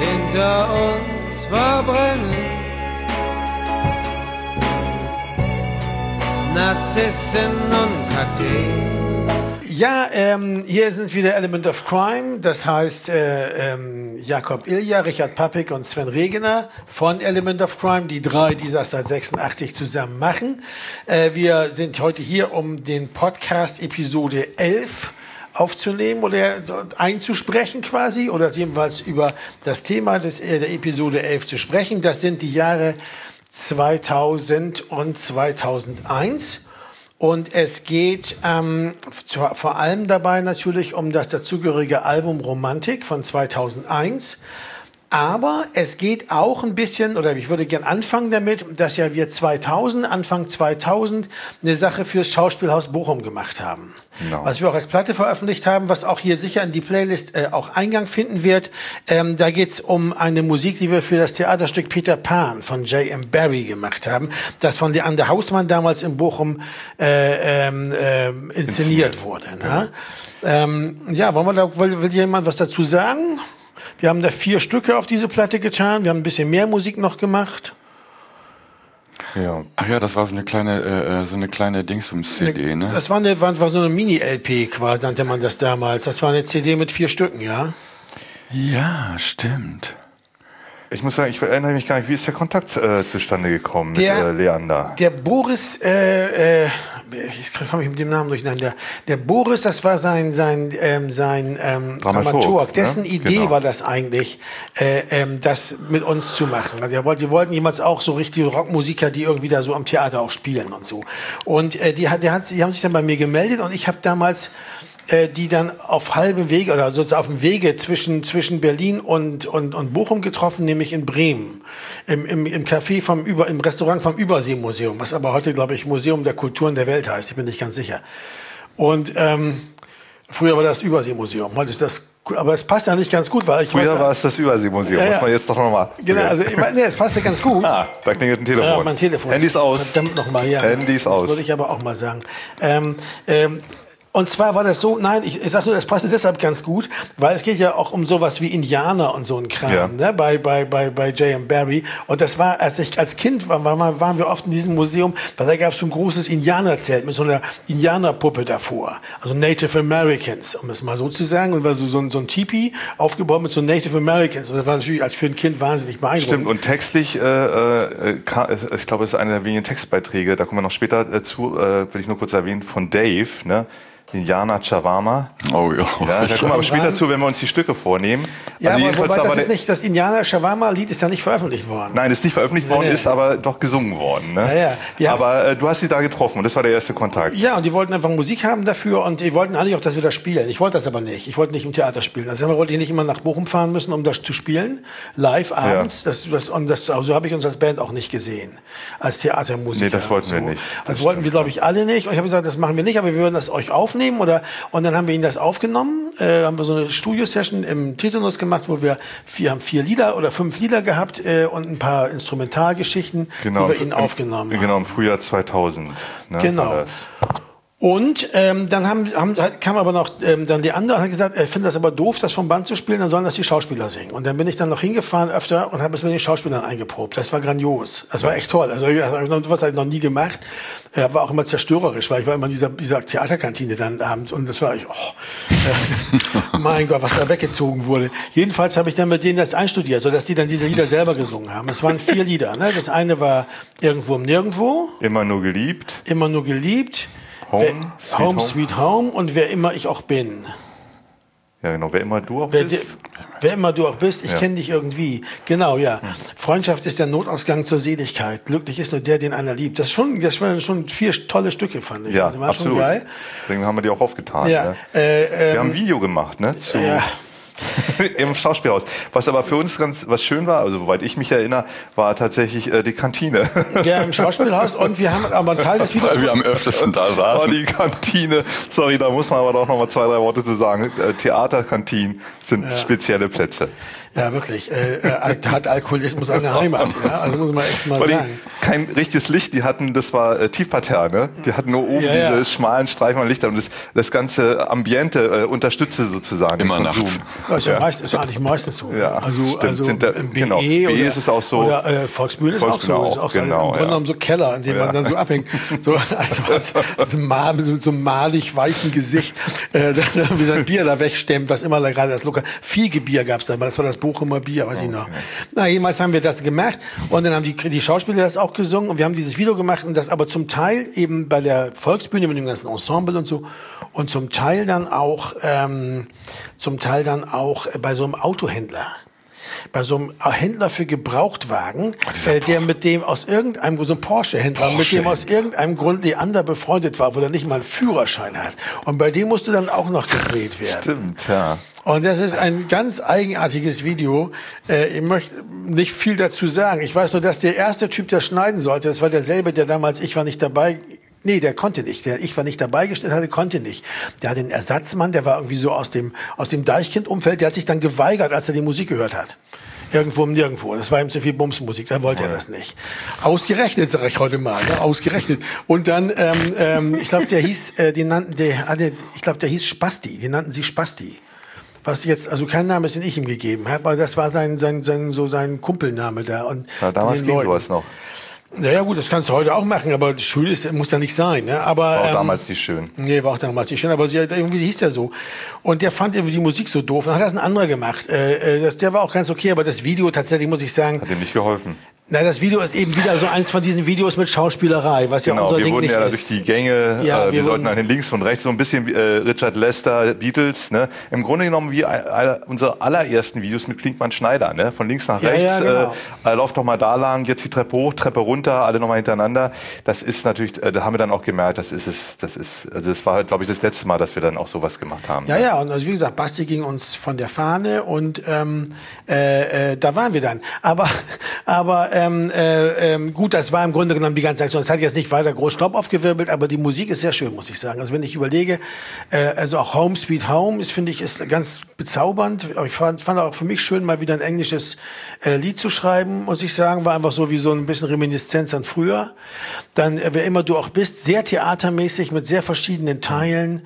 hinter uns verbrennen. Narzissen und Kakteen. Ja, hier sind wieder Element of Crime, das heißt Jakob Ilja, Richard Pappig und Sven Regener von Element of Crime, die drei, die das seit 86 zusammen machen. Wir sind heute hier, um den Podcast Episode 11 aufzunehmen oder einzusprechen quasi oder jedenfalls über das Thema der Episode 11 zu sprechen. Das sind die Jahre 2000 und 2001. Und es geht vor allem dabei natürlich um das dazugehörige Album Romantik von 2001. Aber es geht auch ein bisschen, oder ich würde gern anfangen damit, dass ja wir Anfang 2000, eine Sache fürs Schauspielhaus Bochum gemacht haben. Genau. Was wir auch als Platte veröffentlicht haben, was auch hier sicher in die Playlist auch Eingang finden wird. Da geht's um eine Musik, die wir für das Theaterstück Peter Pan von J.M. Barrie gemacht haben, das von Leander Hausmann damals in Bochum inszeniert wurde. Ne? Ja, will jemand was dazu sagen? Wir haben da 4 Stücke auf diese Platte getan. Wir haben ein bisschen mehr Musik noch gemacht. Ja. Ach ja, das war so eine kleine Dingsums-CD, ne? Das war so eine Mini-LP quasi, nannte man das damals. Das war eine CD mit 4 Stücken, ja? Ja, stimmt. Ich muss sagen, ich erinnere mich gar nicht, wie ist der Kontakt zustande gekommen mit Leander? Der Boris, ich komme mit dem Namen durcheinander. Der Boris, das war sein Dramaturg. Dessen Idee war das eigentlich, das mit uns zu machen. Also die wollten jemals auch so richtige Rockmusiker, die irgendwie da so am Theater auch spielen und so. Und die haben sich dann bei mir gemeldet und ich habe damals die dann auf halbem Wege oder sozusagen auf dem Wege zwischen Berlin und Bochum getroffen, nämlich in Bremen. Im Café im Restaurant vom Überseemuseum, was aber heute, glaube ich, Museum der Kulturen der Welt heißt, ich bin nicht ganz sicher. Und früher war das Überseemuseum, heute ist das, aber es passt ja nicht ganz gut, weil früher war es das Überseemuseum, muss man jetzt doch nochmal. Genau, also es passt ja ganz gut. Da klingelt ein Telefon. Ja, mein Telefon. Handys aus. Verdammt nochmal, ja. Handys aus. Das würde ich aber auch mal sagen. Und zwar war das so, ich sagte, das passte deshalb ganz gut, weil es geht ja auch um sowas wie Indianer und so ein Kram, ne, bei J.M. Barrie. Und das war, als Kind waren wir oft in diesem Museum, weil da gab es so ein großes Indianerzelt mit so einer Indianerpuppe davor. Also Native Americans, um es mal so zu sagen. Und war so ein Tipi aufgebaut mit so Native Americans. Und das war natürlich für ein Kind wahnsinnig beeindruckend. Stimmt, und textlich, ich glaube, es ist einer der wenigen Textbeiträge, da kommen wir noch später zu, will ich nur kurz erwähnen, von Dave, ne? Indianer Chavama. Oh ja. Da kommen wir aber später zu, wenn wir uns die Stücke vornehmen. Ja, also aber das Indianer Chavama-Lied ist ja nicht veröffentlicht worden. Nein, ist nicht veröffentlicht worden, ist aber doch gesungen worden. Ne? Ja. Aber du hast sie da getroffen und das war der erste Kontakt. Ja, und die wollten einfach Musik haben dafür und die wollten eigentlich auch, dass wir das spielen. Ich wollte das aber nicht. Ich wollte nicht im Theater spielen. Also wollte ich nicht immer nach Bochum fahren müssen, um das zu spielen. Live abends. Ja. So habe ich uns als Band auch nicht gesehen. Als Theatermusiker. Nee, das wollten wir nicht. Das wollten wir, glaube ich, alle nicht. Und ich habe gesagt, das machen wir nicht, aber wir würden das euch aufnehmen. Und dann haben wir ihnen das aufgenommen, haben wir so eine Studio-Session im Tetanus gemacht, wo wir 4 Lieder oder 5 Lieder gehabt und ein paar Instrumentalgeschichten, die wir ihnen aufgenommen haben. Genau, im Frühjahr 2000. Ne, genau. Und dann kam aber noch dann die andere und hat gesagt, er findet das aber doof, das vom Band zu spielen, dann sollen das die Schauspieler singen. Und dann bin ich dann noch hingefahren öfter und habe es mit den Schauspielern eingeprobt. Das war grandios. Das war echt toll. Also was habe ich noch nie gemacht. War auch immer zerstörerisch, weil ich war immer in dieser Theaterkantine dann abends und das war mein Gott, was da weggezogen wurde. Jedenfalls habe ich dann mit denen das einstudiert, sodass die dann diese Lieder selber gesungen haben. Es waren 4 Lieder. Ne? Das eine war Irgendwo um Nirgendwo. Immer nur geliebt. Immer nur geliebt. Home Sweet Home und Wer immer ich auch bin. Ja, genau. Wer immer du auch bist. Wer immer du auch bist, ich kenne dich irgendwie. Genau, ja. Freundschaft ist der Notausgang zur Seligkeit. Glücklich ist nur der, den einer liebt. Das waren schon 4 tolle Stücke, fand ich. Ja, also, war absolut. Schon geil. Deswegen haben wir die auch aufgetan. Ja. Ne? Wir haben ein Video gemacht, ne? Im Schauspielhaus. Was aber für uns was schön war, also soweit ich mich erinnere, war tatsächlich die Kantine. Ja, im Schauspielhaus und wir haben aber einen Teil des Videos... Weil wir am öftesten da saßen. Oh, die Kantine. Sorry, da muss man aber doch noch mal 2, 3 Worte zu sagen. Theaterkantinen sind spezielle Plätze. Ja, wirklich. Hat Alkoholismus eine Heimat. Ja? Also muss man echt mal sagen. Kein richtiges Licht, das war Tiefparterre. Ne? Die hatten nur oben diese schmalen Streifen an Lichtern und das ganze Ambiente unterstützte sozusagen immer nachts. Ja, ist ist eigentlich meistens so. Ja, also stimmt. also im BE, genau. BE ist es auch so. Oder Volksbühne ist auch so. Ist auch genau, so im Grunde genommen so Keller, in dem man dann so abhängt. So, mit so einem malig weißen Gesicht, wie sein Bier da wegstemmt, was immer da gerade das Lokal. Fiege-Bier gab's da, das war das Bochumer Bier, weiß ich noch. Na, jedenfalls haben wir das gemacht und dann haben die Schauspieler das auch gesungen und wir haben dieses Video gemacht und das aber zum Teil eben bei der Volksbühne mit dem ganzen Ensemble und so und zum Teil dann auch bei so einem Autohändler. Bei so einem Händler für Gebrauchtwagen, der mit dem aus irgendeinem Grund, so ein Porsche-Händler, mit dem aus irgendeinem Grund Leander befreundet war, wo er nicht mal einen Führerschein hat. Und bei dem musste dann auch noch gedreht werden. Stimmt, ja. Und das ist ein ganz eigenartiges Video. Ich möchte nicht viel dazu sagen. Ich weiß nur, dass der erste Typ, der schneiden sollte, das war derselbe, der damals Ich war nicht dabei. Nee, der konnte nicht. Der Ich war nicht dabei gestellt hatte, konnte nicht. Der hat den Ersatzmann, der war irgendwie so aus dem Deichkind-Umfeld, der hat sich dann geweigert, als er die Musik gehört hat. Irgendwo und nirgendwo. Das war ihm zu viel Bumsmusik, da wollte er das nicht. Ausgerechnet, sag ich heute mal, ne? Ausgerechnet. Und dann, ich glaube, der hieß Spasti, den nannten sie Spasti. Was jetzt, also kein Name ist, den ich ihm gegeben habe, aber das war sein Kumpelname da. Und ja, damals ging sowas noch. Naja gut, das kannst du heute auch machen, aber schön muss ja nicht sein. Ne? Aber, war auch damals nicht schön. Nee, war auch damals nicht schön, aber irgendwie hieß der so. Und der fand irgendwie die Musik so doof. Dann hat das ein anderer gemacht. Der war auch ganz okay, aber das Video tatsächlich, muss ich sagen... Hat ihm nicht geholfen. Na, das Video ist eben wieder so eins von diesen Videos mit Schauspielerei, was ja unser Ding nicht ist. Wir wurden ja durch die Gänge, wir sollten an den links und rechts, so ein bisschen wie Richard Lester, Beatles, ne? Im Grunde genommen wie unsere allerersten Videos mit Klinkmann Schneider, ne? Von links nach rechts, genau. Lauf doch mal da lang, jetzt die Treppe hoch, Treppe runter, alle nochmal hintereinander. Das ist natürlich, da haben wir dann auch gemerkt, das war halt, glaube ich, das letzte Mal, dass wir dann auch sowas gemacht haben. Ja, ja, und also wie gesagt, Basti ging uns von der Fahne und da waren wir dann. Aber gut, das war im Grunde genommen die ganze Aktion. Es hat jetzt nicht weiter groß Staub aufgewirbelt, aber die Musik ist sehr schön, muss ich sagen. Also wenn ich überlege, also auch Home Sweet Home ist ganz bezaubernd. Aber ich fand auch für mich schön, mal wieder ein englisches Lied zu schreiben, muss ich sagen. War einfach so wie so ein bisschen Reminiszenz an früher. Dann, wer immer du auch bist, sehr theatermäßig mit sehr verschiedenen Teilen.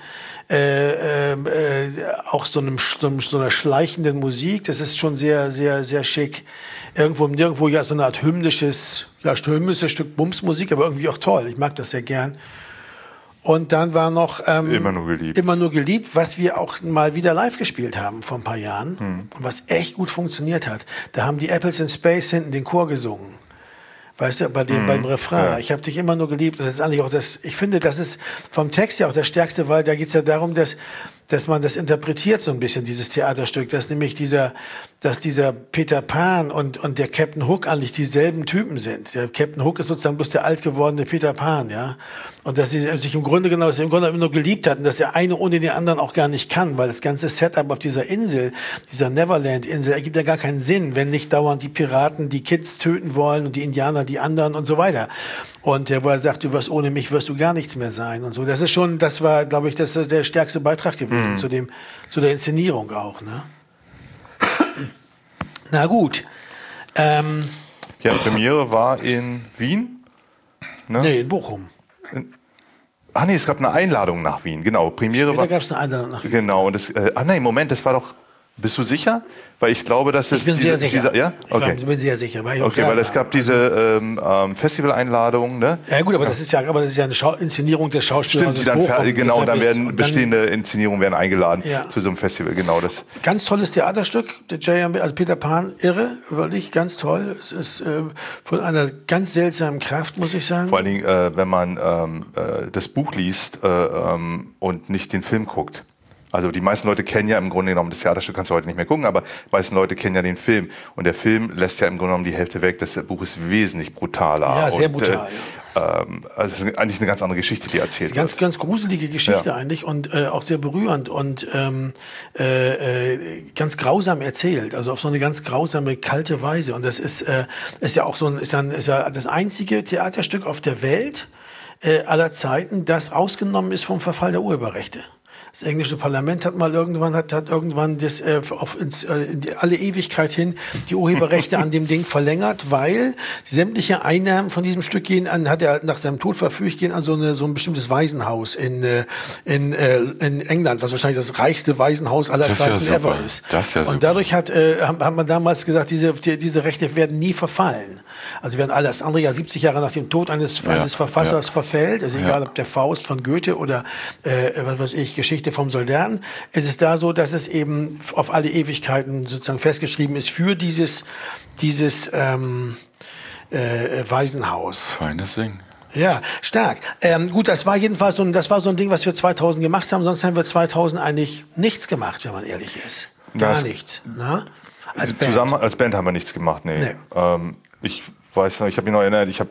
Auch so einer schleichenden Musik. Das ist schon sehr, sehr, sehr schick. Nirgendwo ja so eine Art hymnisches Stück Bumsmusik, aber irgendwie auch toll. Ich mag das sehr gern. Und dann war noch Immer nur geliebt. Immer nur geliebt, was wir auch mal wieder live gespielt haben vor ein paar Jahren, was echt gut funktioniert hat. Da haben die Apples in Space hinten den Chor gesungen. Weißt du, beim Refrain. Ja. Ich habe dich immer nur geliebt. Und das ist eigentlich auch ich finde, das ist vom Text ja auch das Stärkste, weil da geht's ja darum, dass man das interpretiert so ein bisschen, dieses Theaterstück, dass nämlich dieser Peter Pan und der Captain Hook eigentlich dieselben Typen sind. Der Captain Hook ist sozusagen bloß der alt gewordene Peter Pan, ja. Und dass sie sich im Grunde immer nur geliebt hatten, dass der eine ohne den anderen auch gar nicht kann, weil das ganze Setup auf dieser Insel, dieser Neverland-Insel, ergibt ja gar keinen Sinn, wenn nicht dauernd die Piraten die Kids töten wollen und die Indianer die anderen und so weiter. Und wo er sagt, ohne mich wirst du gar nichts mehr sein und so. Das war, glaube ich, das ist der stärkste Beitrag gewesen zu der Inszenierung auch, ne? Na gut. Ja, Premiere war in Wien? Ne? Nee, in Bochum. Nee, es gab eine Einladung nach Wien, genau. Premiere war. Da gab es eine Einladung nach Wien. Genau, und Moment, das war doch. Bist du sicher? Weil ich glaube, dass es. Ich bin sehr sicher. Ja? Okay. Ich bin sehr sicher. Weil es gab diese Festival-Einladung, ne? Ja gut, aber das ist ja eine Inszenierung des Schauspielers. Stimmt, dann werden bestehende Inszenierungen werden eingeladen zu so einem Festival, genau das. Ganz tolles Theaterstück, der JMB, also Peter Pan, irre, wirklich ganz toll. Es ist von einer ganz seltsamen Kraft, muss ich sagen. Vor allen Dingen, wenn man das Buch liest und nicht den Film guckt. Also die meisten Leute kennen ja im Grunde genommen, das Theaterstück kannst du heute nicht mehr gucken, aber die meisten Leute kennen ja den Film. Und der Film lässt ja im Grunde genommen die Hälfte weg. Das Buch ist wesentlich brutaler. Ja, sehr brutal. Also es ist eigentlich eine ganz andere Geschichte, die erzählt wird. Ganz, ganz gruselige Geschichte eigentlich und auch sehr berührend und ganz grausam erzählt. Also auf so eine ganz grausame, kalte Weise. Und das ist ja auch ist ja das einzige Theaterstück auf der Welt aller Zeiten, das ausgenommen ist vom Verfall der Urheberrechte. Das englische Parlament hat irgendwann das in alle Ewigkeit hin die Urheberrechte an dem Ding verlängert, weil sämtliche Einnahmen von diesem Stück hat er nach seinem Tod verfügt, gehen an so ein bestimmtes Waisenhaus in England, was wahrscheinlich das reichste Waisenhaus aller Zeiten ever ist. Das ist ja und dadurch hat man damals gesagt, diese Rechte werden nie verfallen. Also werden alles andere ja 70 Jahre nach dem Tod eines Verfassers verfällt, also egal ob der Faust von Goethe oder Geschichte vom Soldaten. Es ist da so, dass es eben auf alle Ewigkeiten sozusagen festgeschrieben ist für dieses Waisenhaus. Feines Ding. Ja, stark. Gut, das war jedenfalls so ein Ding, was wir 2000 gemacht haben. Sonst haben wir 2000 eigentlich nichts gemacht, wenn man ehrlich ist. Gar nichts. Na? Als Band haben wir nichts gemacht, nee. Ich weiß noch, ich habe mich noch erinnert, ich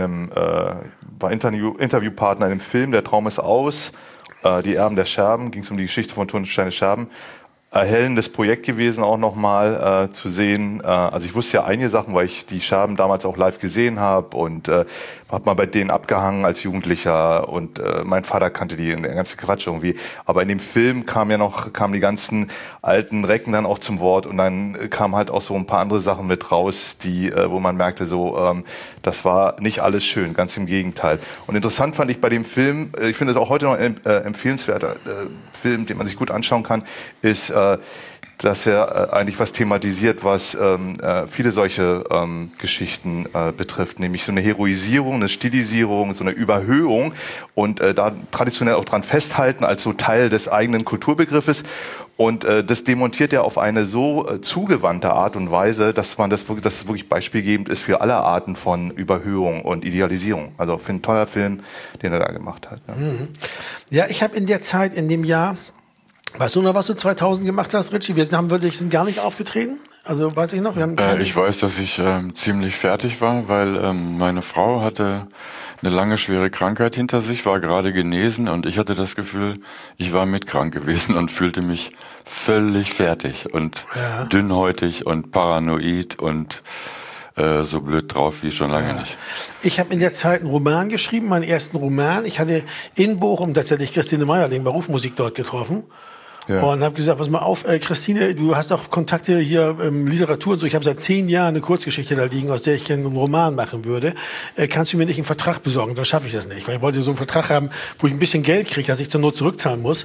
habe war Interviewpartner in einem Film, Der Traum ist aus, Die Erben der Scherben, ging es um die Geschichte von Tonsteine Scherben. Erhellendes Projekt gewesen, auch nochmal zu sehen. Also ich wusste ja einige Sachen, weil ich die Scherben damals auch live gesehen habe und habe mal bei denen abgehangen als Jugendlicher und mein Vater kannte die ganze Quatsch irgendwie. Aber in dem Film kamen die ganzen alten Recken dann auch zum Wort und dann kamen halt auch so ein paar andere Sachen mit raus, wo man merkte so, das war nicht alles schön, ganz im Gegenteil. Und interessant fand ich bei dem Film, ich finde es auch heute noch ein empfehlenswerter Film, den man sich gut anschauen kann, ist, dass er eigentlich was thematisiert, was viele solche Geschichten betrifft, nämlich so eine Heroisierung, eine Stilisierung, so eine Überhöhung und da traditionell auch dran festhalten als so Teil des eigenen Kulturbegriffes. Und das demontiert er auf eine so zugewandte Art und Weise, dass es wirklich beispielgebend ist für alle Arten von Überhöhung und Idealisierung. Also für einen toller Film, den er da gemacht hat. Ne? Mhm. Ja, ich habe in der Zeit, in dem Jahr, weißt du noch, was du 2000 gemacht hast, Richie? Wir sind gar nicht aufgetreten. Also weiß ich noch. Ich weiß, dass ich ziemlich fertig war, weil meine Frau hatte eine lange, schwere Krankheit hinter sich, war gerade genesen und ich hatte das Gefühl, ich war mitkrank gewesen und fühlte mich völlig fertig und dünnhäutig und paranoid und so blöd drauf wie schon lange nicht. Ich habe in der Zeit einen Roman geschrieben, meinen ersten Roman. Ich hatte in Bochum tatsächlich Christine Meierling bei Rufmusik dort getroffen. Ja. Und habe gesagt, pass mal auf, Christine, du hast auch Kontakte hier Literatur und so. Ich habe seit 10 Jahren eine Kurzgeschichte da liegen, aus der ich gerne einen Roman machen würde. Kannst du mir nicht einen Vertrag besorgen? Dann schaffe ich das nicht. Weil ich wollte so einen Vertrag haben, wo ich ein bisschen Geld kriege, dass ich zur Not zurückzahlen muss.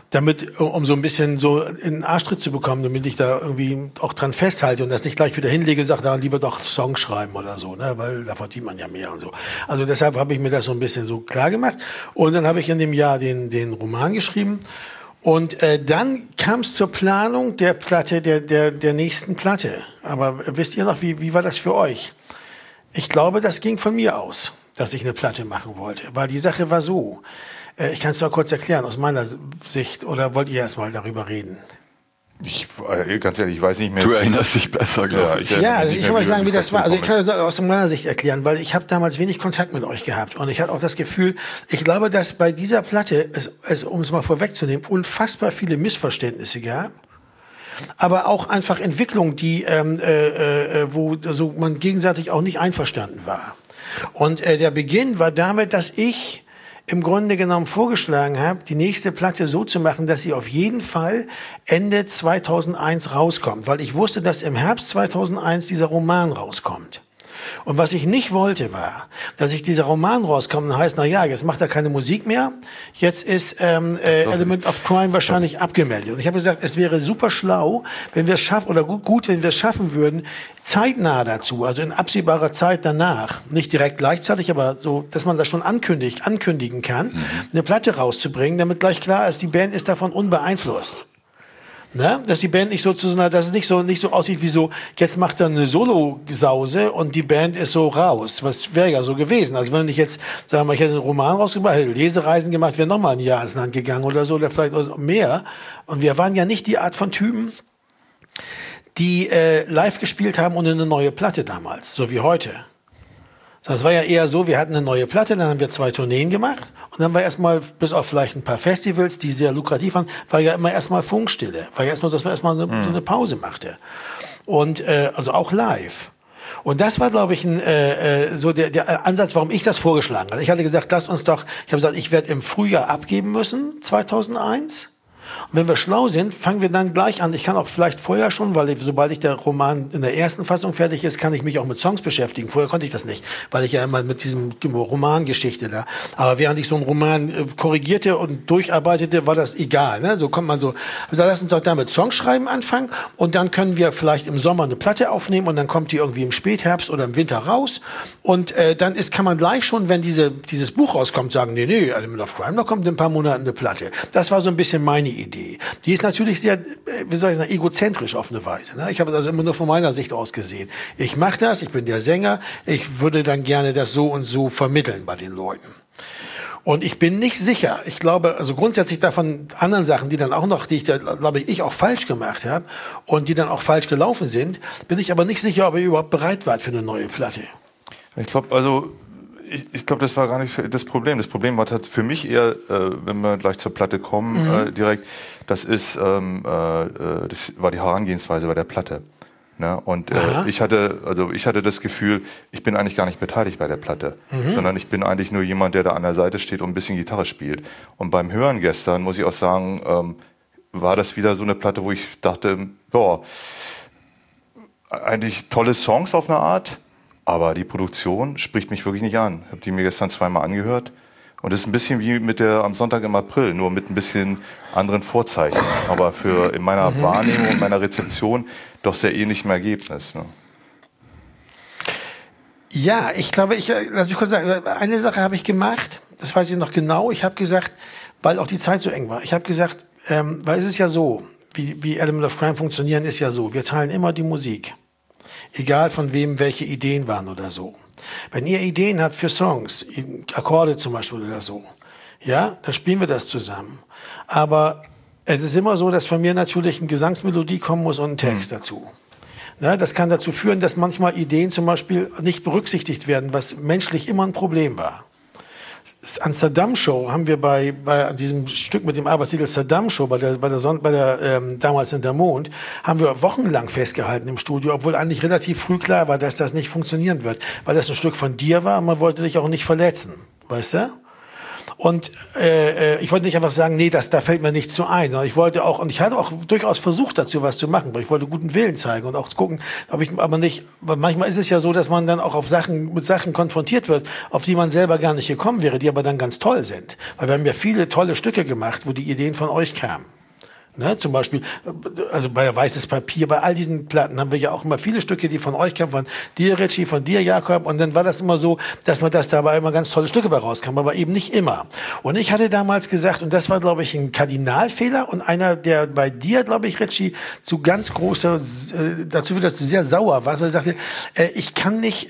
Um so ein bisschen so in den Arschtritt zu bekommen, damit ich da irgendwie auch dran festhalte und das nicht gleich wieder hinlege, sage, da lieber doch Songs schreiben oder so, ne, weil da verdient man ja mehr und so. Also deshalb habe ich mir das so ein bisschen so klar gemacht. Und dann habe ich in dem Jahr den Roman geschrieben. Und dann kam es zur Planung der Platte, der nächsten Platte. Aber wisst ihr noch, wie war das für euch? Ich glaube, das ging von mir aus, dass ich eine Platte machen wollte. Weil die Sache war so. Ich kann es doch kurz erklären aus meiner Sicht. Oder wollt ihr erst mal darüber reden? Ganz ehrlich, ich weiß nicht mehr. Du erinnerst dich besser, glaube ich. Ja, also ich kann mal sagen, wie das war. Also ich kann das aus meiner Sicht erklären, weil ich habe damals wenig Kontakt mit euch gehabt. Und ich hatte auch das Gefühl, ich glaube, dass bei dieser Platte, um es mal vorwegzunehmen, unfassbar viele Missverständnisse gab. Aber auch einfach Entwicklungen, wo so man gegenseitig auch nicht einverstanden war. Und der Beginn war damit, dass ich im Grunde genommen vorgeschlagen habe, die nächste Platte so zu machen, dass sie auf jeden Fall Ende 2001 rauskommt. Weil ich wusste, dass im Herbst 2001 dieser Roman rauskommt. Und was ich nicht wollte, war, dass dieser Roman rauskommt und heißt, na ja, jetzt macht er keine Musik mehr, jetzt ist Element of Crime wahrscheinlich abgemeldet. Und ich habe gesagt, es wäre super schlau, wenn wir es schaffen, oder gut, wenn wir es schaffen würden, zeitnah dazu, also in absehbarer Zeit danach, nicht direkt gleichzeitig, aber so, dass man das schon ankündigen kann, eine Platte rauszubringen, damit gleich klar ist, die Band ist davon unbeeinflusst. Ne? Dass die Band nicht so dass es nicht so aussieht wie so, jetzt macht er eine Solo-Sause und die Band ist so raus. Was wäre ja so gewesen. Also wenn ich jetzt, sagen wir mal, ich hätte einen Roman rausgebracht, hätte Lesereisen gemacht, wäre nochmal ein Jahr ins Land gegangen oder so, oder vielleicht mehr. Und wir waren ja nicht die Art von Typen, die live gespielt haben und eine neue Platte damals, so wie heute. Das war ja eher so, wir hatten eine neue Platte, dann haben wir 2 Tourneen gemacht und dann war erstmal, bis auf vielleicht ein paar Festivals, die sehr lukrativ waren, war ja immer erstmal Funkstille. War ja erstmal, dass man erstmal so eine Pause machte. Und also auch live. Und das war, glaube ich, so der Ansatz, warum ich das vorgeschlagen hatte. Ich hatte gesagt, ich habe gesagt, ich werde im Frühjahr abgeben müssen, 2001. Und wenn wir schlau sind, fangen wir dann gleich an. Ich kann auch vielleicht vorher schon, weil sobald der Roman in der ersten Fassung fertig ist, kann ich mich auch mit Songs beschäftigen. Vorher konnte ich das nicht, weil ich ja immer mit diesem Romangeschichte da. Aber während ich so einen Roman korrigierte und durcharbeitete, war das egal. Ne? So kommt man so. Also lass uns doch damit Songschreiben anfangen und dann können wir vielleicht im Sommer eine Platte aufnehmen und dann kommt die irgendwie im Spätherbst oder im Winter raus. Und dann kann man gleich schon, wenn dieses Buch rauskommt, sagen, nee, Element of Crime, da kommt in ein paar Monaten eine Platte. Das war so ein bisschen meine Idee. Die ist natürlich sehr, wie soll ich sagen, egozentrisch auf eine Weise. Ne? Ich habe das immer nur von meiner Sicht aus gesehen. Ich mache das, ich bin der Sänger, ich würde dann gerne das so und so vermitteln bei den Leuten. Und ich bin nicht sicher, ich glaube, also grundsätzlich davon anderen Sachen, die dann auch noch, die ich da, glaube ich, auch falsch gemacht habe und die dann auch falsch gelaufen sind, bin ich aber nicht sicher, ob ihr überhaupt bereit wart für eine neue Platte. Ich glaube, das war gar nicht das Problem. Das Problem war für mich eher, wenn wir gleich zur Platte kommen, direkt, das war die Herangehensweise bei der Platte. Ne? Und ich hatte das Gefühl, ich bin eigentlich gar nicht beteiligt bei der Platte, sondern ich bin eigentlich nur jemand, der da an der Seite steht und ein bisschen Gitarre spielt. Und beim Hören gestern, muss ich auch sagen, war das wieder so eine Platte, wo ich dachte, boah, eigentlich tolle Songs auf eine Art, aber die Produktion spricht mich wirklich nicht an. Ich habe die mir gestern zweimal angehört. Und es ist ein bisschen wie mit der am Sonntag im April, nur mit ein bisschen anderen Vorzeichen. Aber in meiner Wahrnehmung, meiner Rezeption doch sehr ähnlichem Ergebnis. Ne? Ja, ich glaube, lass mich kurz sagen, eine Sache habe ich gemacht, das weiß ich noch genau. Ich habe gesagt, weil auch die Zeit so eng war, ich habe gesagt, weil es ist ja so, wie Element of Crime funktionieren, ist ja so, wir teilen immer die Musik. Egal von wem welche Ideen waren oder so. Wenn ihr Ideen habt für Songs, Akkorde zum Beispiel oder so, ja, dann spielen wir das zusammen. Aber es ist immer so, dass von mir natürlich eine Gesangsmelodie kommen muss und ein Text dazu. Na, das kann dazu führen, dass manchmal Ideen zum Beispiel nicht berücksichtigt werden, was menschlich immer ein Problem war. An Saddam Show haben wir bei diesem Stück mit dem Arbeitstitel Saddam Show, damals in der Mond, haben wir wochenlang festgehalten im Studio, obwohl eigentlich relativ früh klar war, dass das nicht funktionieren wird, weil das ein Stück von dir war und man wollte dich auch nicht verletzen, weißt du? Und ich wollte nicht einfach sagen, nee, da fällt mir nichts zu ein. Ich wollte auch, und ich hatte auch durchaus versucht, dazu was zu machen, weil ich wollte guten Willen zeigen und auch gucken, aber nicht, weil manchmal ist es ja so, dass man dann auch mit Sachen konfrontiert wird, auf die man selber gar nicht gekommen wäre, die aber dann ganz toll sind. Weil wir haben ja viele tolle Stücke gemacht, wo die Ideen von euch kamen. Ne, zum Beispiel, also bei Weißes Papier, bei all diesen Platten haben wir ja auch immer viele Stücke, die von euch kamen, von dir, Richie, von dir, Jakob. Und dann war das immer so, dass dabei immer ganz tolle Stücke bei rauskamen, aber eben nicht immer. Und ich hatte damals gesagt, und das war, glaube ich, ein Kardinalfehler und einer, der bei dir, glaube ich, Richie, dazu führt, dass du sehr sauer warst, weil er sagte, ich kann mich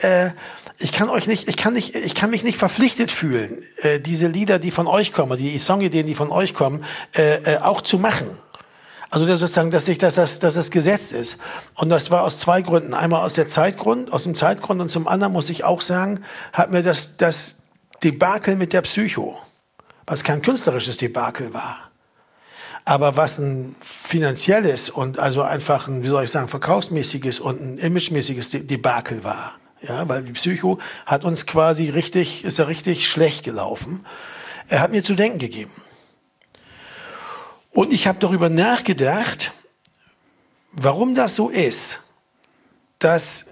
nicht verpflichtet fühlen, diese Lieder, die von euch kommen, die Songideen, die von euch kommen, auch zu machen. Also sozusagen, dass das Gesetz ist. Und das war aus zwei Gründen. Einmal aus dem Zeitgrund und zum anderen muss ich auch sagen, hat mir das Debakel mit der Psycho, was kein künstlerisches Debakel war, aber was ein finanzielles und also einfach ein, wie soll ich sagen, verkaufsmäßiges und ein imagemäßiges Debakel war. Ja, weil die Psycho hat uns quasi richtig schlecht gelaufen. Er hat mir zu denken gegeben. Und ich habe darüber nachgedacht, warum das so ist, dass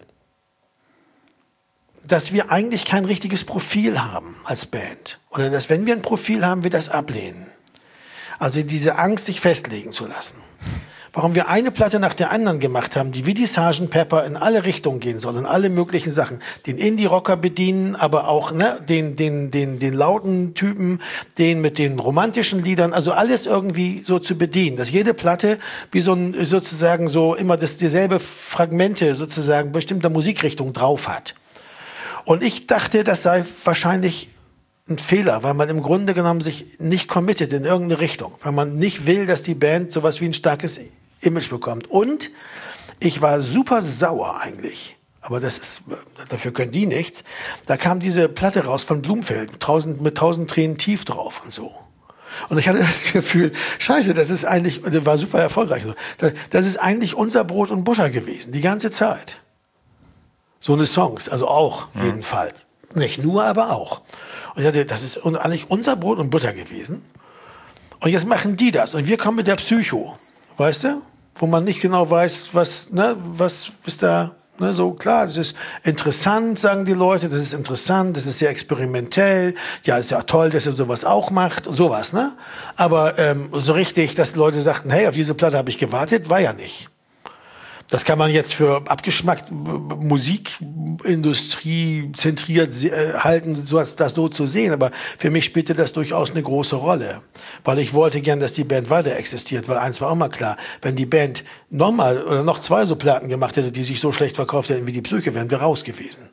wir eigentlich kein richtiges Profil haben als Band. Oder dass, wenn wir ein Profil haben, wir das ablehnen. Also diese Angst, sich festlegen zu lassen. Warum wir eine Platte nach der anderen gemacht haben, die wie die Sgt. Pepper in alle Richtungen gehen soll, in alle möglichen Sachen. Den Indie-Rocker bedienen, aber auch den lauten Typen, den mit den romantischen Liedern, also alles irgendwie so zu bedienen. Dass jede Platte wie sozusagen so immer dieselbe Fragmente sozusagen bestimmter Musikrichtung drauf hat. Und ich dachte, das sei wahrscheinlich ein Fehler, weil man im Grunde genommen sich nicht committet in irgendeine Richtung, weil man nicht will, dass die Band sowas wie ein starkes Image bekommt. Und ich war super sauer eigentlich, aber dafür können die nichts. Da kam diese Platte raus von Blumfeld mit 1000 Tränen tief drauf und so. Und ich hatte das Gefühl, scheiße, das war super erfolgreich. Das ist eigentlich unser Brot und Butter gewesen, die ganze Zeit. So eine Songs, also auch jedenfalls. Nicht nur, aber auch. Und ich dachte, das ist eigentlich unser Brot und Butter gewesen. Und jetzt machen die das. Und wir kommen mit der Psycho, weißt du? Wo man nicht genau weiß, was ist da, ne, so klar, das ist interessant, sagen die Leute, das ist interessant, das ist sehr experimentell, ja, ist ja toll, dass er sowas auch macht, sowas, ne? Aber so richtig, dass Leute sagten, hey, auf diese Platte habe ich gewartet, war ja nicht. Das kann man jetzt für abgeschmackt Musikindustrie zentriert halten, das so zu sehen. Aber für mich spielte das durchaus eine große Rolle. Weil ich wollte gern, dass die Band weiter existiert. Weil eins war auch mal klar, wenn die Band nochmal oder noch 2 so Platten gemacht hätte, die sich so schlecht verkauft hätten wie die Psyche, wären wir raus gewesen.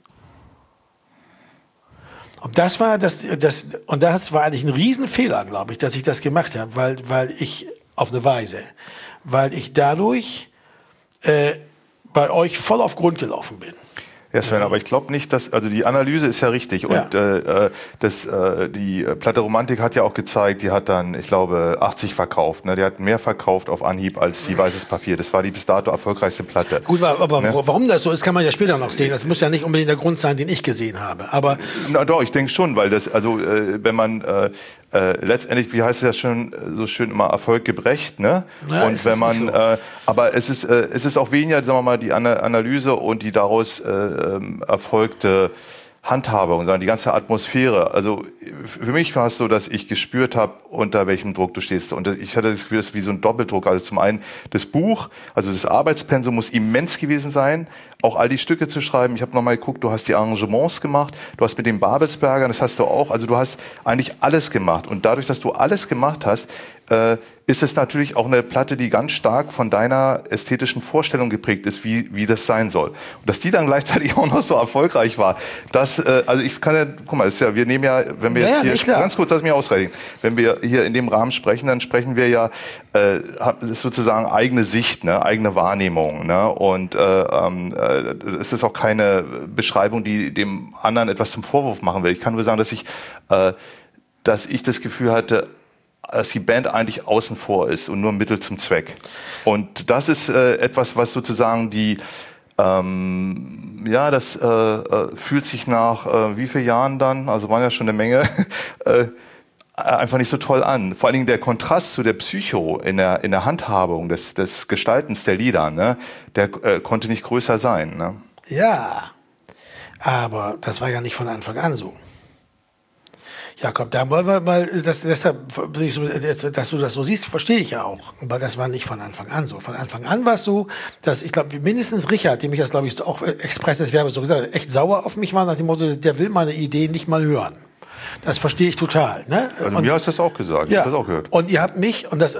Und das war eigentlich ein Riesenfehler, glaube ich, dass ich das gemacht habe. Weil ich dadurch bei euch voll auf Grund gelaufen bin. Ja, Sven, aber ich glaube nicht, dass, also die Analyse ist ja richtig und die Platte Romantik hat ja auch gezeigt, die hat dann, ich glaube, 80 verkauft. Ne? Die hat mehr verkauft auf Anhieb als die Weißes Papier. Das war die bis dato erfolgreichste Platte. Gut, aber ne? Warum das so ist, kann man ja später noch sehen. Das muss ja nicht unbedingt der Grund sein, den ich gesehen habe. Aber na doch, ich denke schon, weil das, also wenn man letztendlich, wie heißt es ja schon so schön immer, Erfolg gebrecht, ne? Ja, und wenn man, so. Aber es ist auch weniger, sagen wir mal, die Analyse und die daraus erfolgte Handhabung, sondern die ganze Atmosphäre. Also für mich war es so, dass ich gespürt habe, unter welchem Druck du stehst. Und ich hatte das Gefühl, es ist wie so ein Doppeldruck. Also zum einen das Buch, also das Arbeitspensum muss immens gewesen sein, auch all die Stücke zu schreiben. Ich habe nochmal geguckt, du hast die Arrangements gemacht, du hast mit den Babelsbergern, das hast du auch. Also du hast eigentlich alles gemacht. Und dadurch, dass du alles gemacht hast, ist es natürlich auch eine Platte, die ganz stark von deiner ästhetischen Vorstellung geprägt ist, wie das sein soll. Und dass die dann gleichzeitig auch noch so erfolgreich war, das, also ich kann ja, guck mal, das ist ja, wir nehmen ja, wenn wir jetzt hier, ganz kurz, lass mich ausreden, wenn wir hier in dem Rahmen sprechen, dann sprechen wir ja, das ist sozusagen eigene Sicht, ne, eigene Wahrnehmung, ne, und es ist auch keine Beschreibung, die dem anderen etwas zum Vorwurf machen will. Ich kann nur sagen, dass ich das Gefühl hatte, dass die Band eigentlich außen vor ist und nur Mittel zum Zweck. Und das ist etwas, was sozusagen das fühlt sich nach wie vielen Jahren dann, also waren ja schon eine Menge, einfach nicht so toll an. Vor allen Dingen der Kontrast zu der Psycho in der Handhabung des Gestaltens der Lieder, ne, der konnte nicht größer sein. Ne? Ja, aber das war ja nicht von Anfang an so. Jakob, da wollen wir mal, deshalb, dass du das so siehst, verstehe ich ja auch. Aber das war nicht von Anfang an so. Von Anfang an war es so, dass ich glaube, mindestens Richard, dem ich das, glaube ich, auch express des Werbes so gesagt habe, echt sauer auf mich war, nach dem Motto, der will meine Ideen nicht mal hören. Das verstehe ich total. Ne? Also mir hast du das auch gesagt, ja, ich habe das auch gehört. Und ihr habt mich, das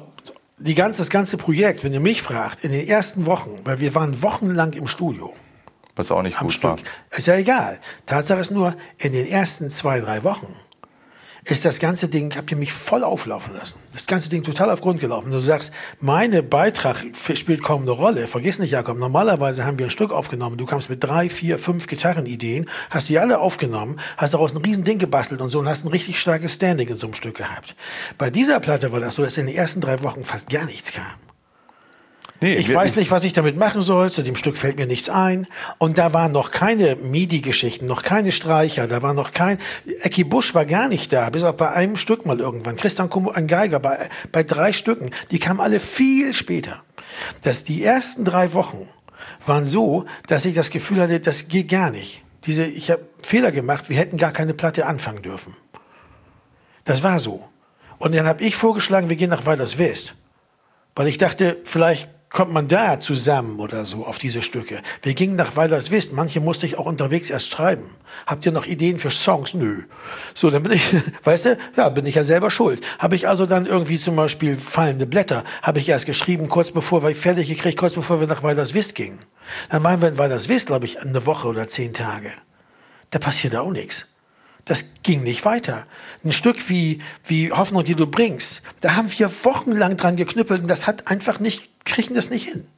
ganze Projekt, wenn ihr mich fragt, in den ersten Wochen, weil wir waren wochenlang im Studio. Was auch nicht gut war. Ist ja egal. Tatsache ist nur, in den ersten 2-3 Wochen ist das ganze Ding, habt ihr mich voll auflaufen lassen. Das ganze Ding total auf Grund gelaufen. Du sagst, mein Beitrag spielt kaum eine Rolle. Vergiss nicht, Jakob, normalerweise haben wir ein Stück aufgenommen. Du kamst mit 3, 4, 5 Gitarrenideen, hast die alle aufgenommen, hast daraus ein riesen Ding gebastelt und so und hast ein richtig starkes Standing in so einem Stück gehabt. Bei dieser Platte war das so, dass in den ersten 3 Wochen fast gar nichts kam. Nee, ich weiß nicht, was ich damit machen soll. Zu dem Stück fällt mir nichts ein. Und da waren noch keine MIDI-Geschichten, noch keine Streicher, da war noch kein... Ecki Busch war gar nicht da, bis auf bei einem Stück mal irgendwann. Christian Kummer, ein Geiger, bei 3 Stücken. Die kamen alle viel später. Die ersten 3 Wochen waren so, dass ich das Gefühl hatte, das geht gar nicht. Ich habe Fehler gemacht, wir hätten gar keine Platte anfangen dürfen. Das war so. Und dann habe ich vorgeschlagen, wir gehen nach Weilerswest. Weil ich dachte, vielleicht kommt man da zusammen oder so auf diese Stücke. Wir gingen nach Weilerswest. Manche musste ich auch unterwegs erst schreiben. Habt ihr noch Ideen für Songs? Nö. So, dann bin ich, weißt du, ja, bin ich ja selber schuld. Habe ich also dann irgendwie zum Beispiel Fallende Blätter, habe ich erst geschrieben, kurz bevor wir fertig gekriegt, kurz bevor wir nach Weilerswest gingen. Dann waren wir in Weilerswest, glaube ich, eine Woche oder 10 Tage. Da passierte auch nichts. Das ging nicht weiter. Ein Stück wie Hoffnung, die du bringst, da haben wir wochenlang dran geknüppelt und das hat einfach kriegen das nicht hin.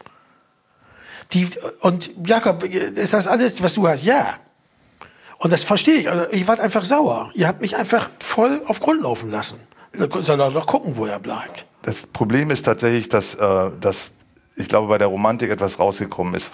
Und Jakob, ist das alles, was du hast? Ja. Und das verstehe ich. Also ich war einfach sauer. Ihr habt mich einfach voll auf Grund laufen lassen. Soll er doch gucken, wo er bleibt. Das Problem ist tatsächlich, dass ich glaube, bei der Romantik etwas rausgekommen ist,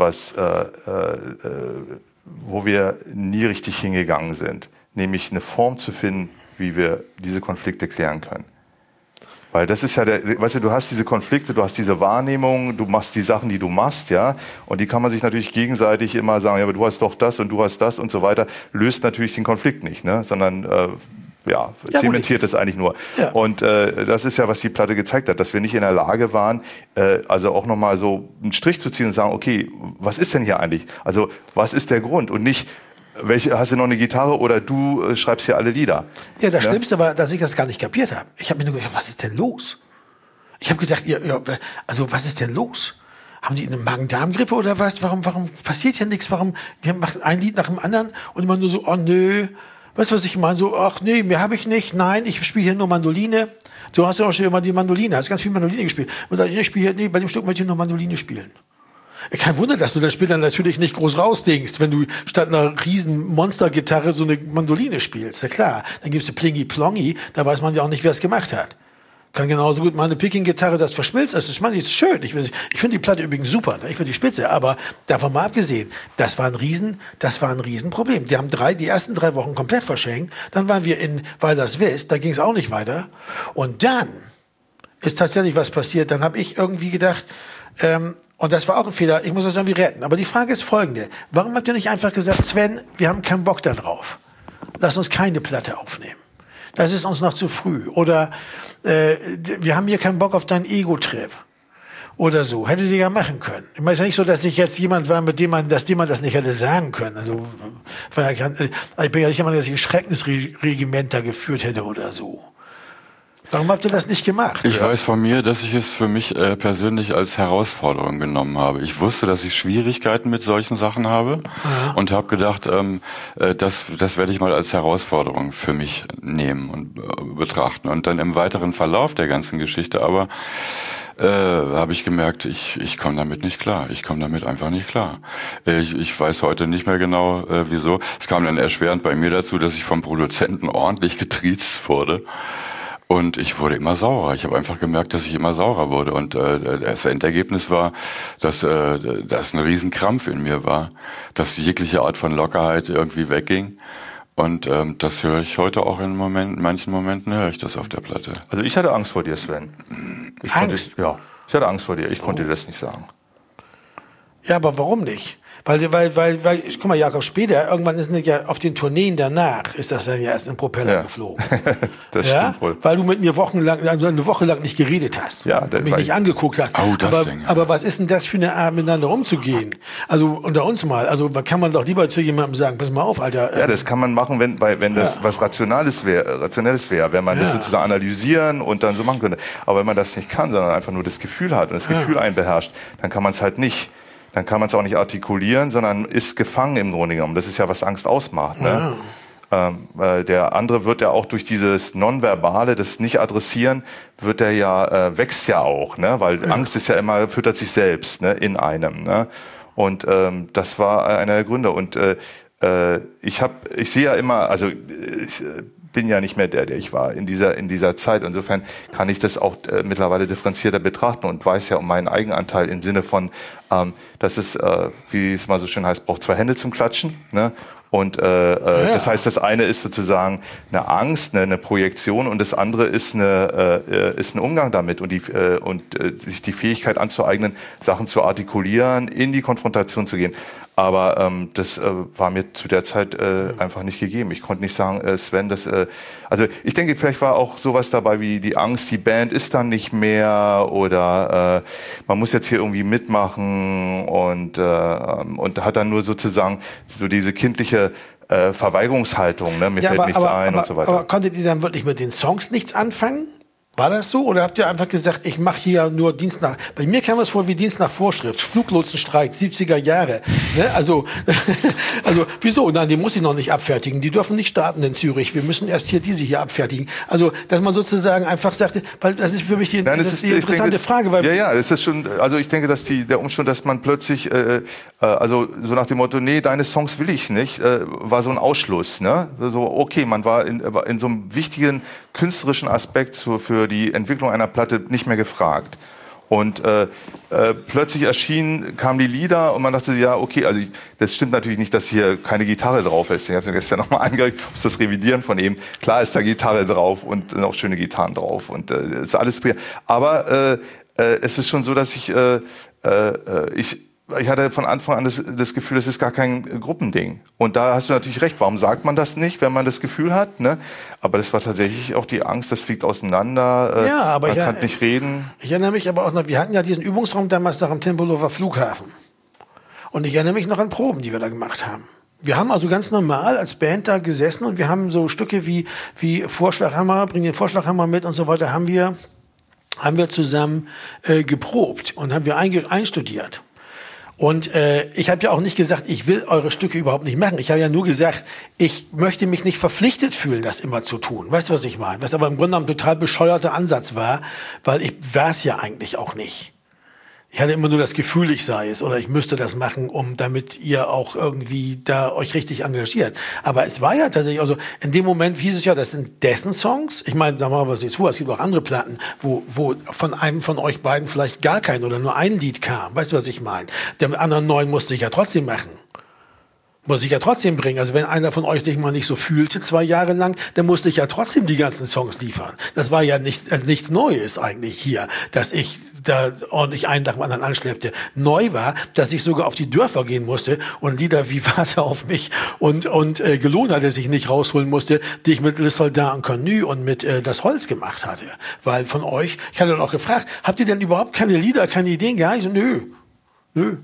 wo wir nie richtig hingegangen sind. Nämlich eine Form zu finden, wie wir diese Konflikte klären können. Weil das ist ja weißt du hast diese Konflikte, du hast diese Wahrnehmung, du machst die Sachen, die du machst, ja, und die kann man sich natürlich gegenseitig immer sagen, ja, aber du hast doch das und du hast das und so weiter, löst natürlich den Konflikt nicht, ne, sondern zementiert es eigentlich nur. Ja. Und das ist ja, was die Platte gezeigt hat, dass wir nicht in der Lage waren, also auch nochmal so einen Strich zu ziehen und sagen, okay, was ist denn hier eigentlich? Also was ist der Grund? Und nicht, hast du noch eine Gitarre oder du schreibst hier alle Lieder? Ja, das Schlimmste war, dass ich das gar nicht kapiert habe. Ich habe mir nur gedacht, was ist denn los? Ich habe gedacht, also was ist denn los? Haben die eine Magen-Darm-Grippe oder was? Warum passiert hier nichts? Wir machen ein Lied nach dem anderen und immer nur so, oh nö. Weißt du, was ich meine? So, ach nee, mehr habe ich nicht. Nein, ich spiele hier nur Mandoline. Du hast ja auch schon immer die Mandoline, hast ganz viel Mandoline gespielt. Und sag ich spiele hier, bei dem Stück möchte ich nur Mandoline spielen. Kein Wunder, dass du das Spiel dann natürlich nicht groß rausdenkst, wenn du statt einer riesen Monstergitarre so eine Mandoline spielst. Ja klar, dann gibst du Plingi Plongi, da weiß man ja auch nicht, wer es gemacht hat. Kann genauso gut mal eine Picking-Gitarre, das verschmilzt. Das ist schön. Ich finde die Platte übrigens super. Ich finde die spitze. Aber davon mal abgesehen, das war ein Riesenproblem. Die haben die ersten 3 Wochen komplett verschenkt. Dann waren wir in Walders West. Da ging es auch nicht weiter. Und dann ist tatsächlich was passiert. Dann habe ich irgendwie gedacht, und das war auch ein Fehler, ich muss das irgendwie retten. Aber die Frage ist folgende. Warum habt ihr nicht einfach gesagt, Sven, wir haben keinen Bock da drauf. Lass uns keine Platte aufnehmen. Das ist uns noch zu früh. Oder wir haben hier keinen Bock auf deinen Ego-Trip. Oder so. Hättet ihr ja machen können. Ich meine, es ist ja nicht so, dass ich jetzt jemand war, mit dem man das nicht hätte sagen können. Also, ich bin ja nicht jemand, der sich ein Schreckensregiment da geführt hätte oder so. Warum habt ihr das nicht gemacht? Ich weiß von mir, dass ich es für mich persönlich als Herausforderung genommen habe. Ich wusste, dass ich Schwierigkeiten mit solchen Sachen habe und habe gedacht, das werde ich mal als Herausforderung für mich nehmen und betrachten. Und dann im weiteren Verlauf der ganzen Geschichte aber habe ich gemerkt, ich komme damit nicht klar. Ich komme damit einfach nicht klar. Ich weiß heute nicht mehr genau, wieso. Es kam dann erschwerend bei mir dazu, dass ich vom Produzenten ordentlich getriezt wurde. Und ich wurde immer saurer. Ich habe einfach gemerkt, dass ich immer saurer wurde. Und das Endergebnis war, dass ein Riesenkrampf in mir war, dass jegliche Art von Lockerheit irgendwie wegging. Und das höre ich heute auch in manchen Momenten höre ich das auf der Platte. Also ich hatte Angst vor dir, Sven. Ich hatte Angst vor dir. Ich konnte dir das nicht sagen. Ja, aber warum nicht? Weil, guck mal, Jakob, später, irgendwann ist ja auf den Tourneen danach, ist das dann ja erst im Propeller geflogen. Das stimmt wohl. Weil du mit mir eine Woche lang nicht geredet hast. Ja, mich nicht angeguckt hast. Oh, aber was ist denn das für eine Art, miteinander umzugehen? Also unter uns mal. Also kann man doch lieber zu jemandem sagen, pass mal auf, Alter. Ja, das kann man machen, wenn das was Rationelles wäre, wenn man das sozusagen analysieren und dann so machen könnte. Aber wenn man das nicht kann, sondern einfach nur das Gefühl hat und das Gefühl einen beherrscht, dann kann man es halt nicht. Dann kann man es auch nicht artikulieren, sondern ist gefangen im Grunde genommen. Das ist ja, was Angst ausmacht. Ne? Der andere wird ja auch durch dieses Nonverbale, das Nicht-Adressieren, wächst ja auch. Ne? Weil Angst ist ja immer, füttert sich selbst, ne? In einem. Ne? Und das war einer der Gründe. Und ich sehe ja immer, also ich bin ja nicht mehr der ich war in dieser Zeit. Insofern kann ich das auch mittlerweile differenzierter betrachten und weiß ja um meinen Eigenanteil im Sinne von, dass es, wie es mal so schön heißt, braucht 2 Hände zum Klatschen. Ne? Und das heißt, das eine ist sozusagen eine Angst, eine Projektion, und das andere ist ein Umgang damit und sich die Fähigkeit anzueignen, Sachen zu artikulieren, in die Konfrontation zu gehen. Aber das war mir zu der Zeit einfach nicht gegeben. Ich konnte nicht sagen, Sven, also ich denke, vielleicht war auch sowas dabei wie die Angst, die Band ist dann nicht mehr oder man muss jetzt hier irgendwie mitmachen und hat dann nur sozusagen so diese kindliche Verweigerungshaltung, ne? Mir fällt nichts ein und so weiter. Aber konntet ihr dann wirklich mit den Songs nichts anfangen? War das so? Oder habt ihr einfach gesagt, ich mache hier nur Dienst nach... Bei mir kam es vor wie Dienst nach Vorschrift. Fluglotsenstreik, 70er Jahre. Ne? Also wieso? Nein, die muss ich noch nicht abfertigen. Die dürfen nicht starten in Zürich. Wir müssen erst diese hier abfertigen. Also, dass man sozusagen einfach sagte, weil das ist für mich die interessante Frage. Weil es ist schon... Also ich denke, dass der Umstand, dass man plötzlich... also so nach dem Motto, nee, deine Songs will ich nicht, war so ein Ausschluss. Ne? So, okay, man war in so einem wichtigen künstlerischen Aspekt für die Entwicklung einer Platte nicht mehr gefragt. Und plötzlich kamen die Lieder und man dachte, ja, okay, also das stimmt natürlich nicht, dass hier keine Gitarre drauf ist. Ich habe gestern nochmal angeguckt, das Revidieren von ihm. Klar ist da Gitarre drauf und sind auch schöne Gitarren drauf und ist alles prima. Aber es ist schon so, dass ich hatte von Anfang an das Gefühl, es ist gar kein Gruppending. Und da hast du natürlich recht. Warum sagt man das nicht, wenn man das Gefühl hat? Ne? Aber das war tatsächlich auch die Angst, das fliegt auseinander. Ja, aber man kann nicht reden. Ich erinnere mich aber auch noch, wir hatten ja diesen Übungsraum damals noch am Tempelhofer Flughafen. Und ich erinnere mich noch an Proben, die wir da gemacht haben. Wir haben also ganz normal als Band da gesessen und wir haben so Stücke wie Vorschlaghammer, bring den Vorschlaghammer mit und so weiter, haben wir zusammen geprobt und haben wir einstudiert. Und ich habe ja auch nicht gesagt, ich will eure Stücke überhaupt nicht machen. Ich habe ja nur gesagt, ich möchte mich nicht verpflichtet fühlen, das immer zu tun. Weißt du, was ich meine? Was aber im Grunde ein total bescheuerter Ansatz war, weil ich war es ja eigentlich auch nicht. Ich hatte immer nur das Gefühl, ich sei es oder ich müsste das machen, damit ihr auch irgendwie da euch richtig engagiert. Aber es war ja tatsächlich, also in dem Moment hieß es ja, das sind dessen Songs. Ich meine, sagen wir mal, was jetzt vor, es gibt auch andere Platten, wo von einem von euch beiden vielleicht gar kein oder nur ein Lied kam. Weißt du, was ich meine? Der anderen 9 musste ich ja trotzdem machen. Muss ich ja trotzdem bringen. Also wenn einer von euch sich mal nicht so fühlte 2 Jahre lang, dann musste ich ja trotzdem die ganzen Songs liefern. Das war ja nichts Neues eigentlich hier, dass ich da ordentlich einen nach dem anderen anschleppte. Neu war, dass ich sogar auf die Dörfer gehen musste und Lieder wie Warte auf mich und Gelona, der sich nicht rausholen musste, die ich mit Le Soldat Inconnu und mit Das Holz gemacht hatte. Weil von euch, ich hatte dann auch gefragt, habt ihr denn überhaupt keine Lieder, keine Ideen? Gar nicht. So, nö.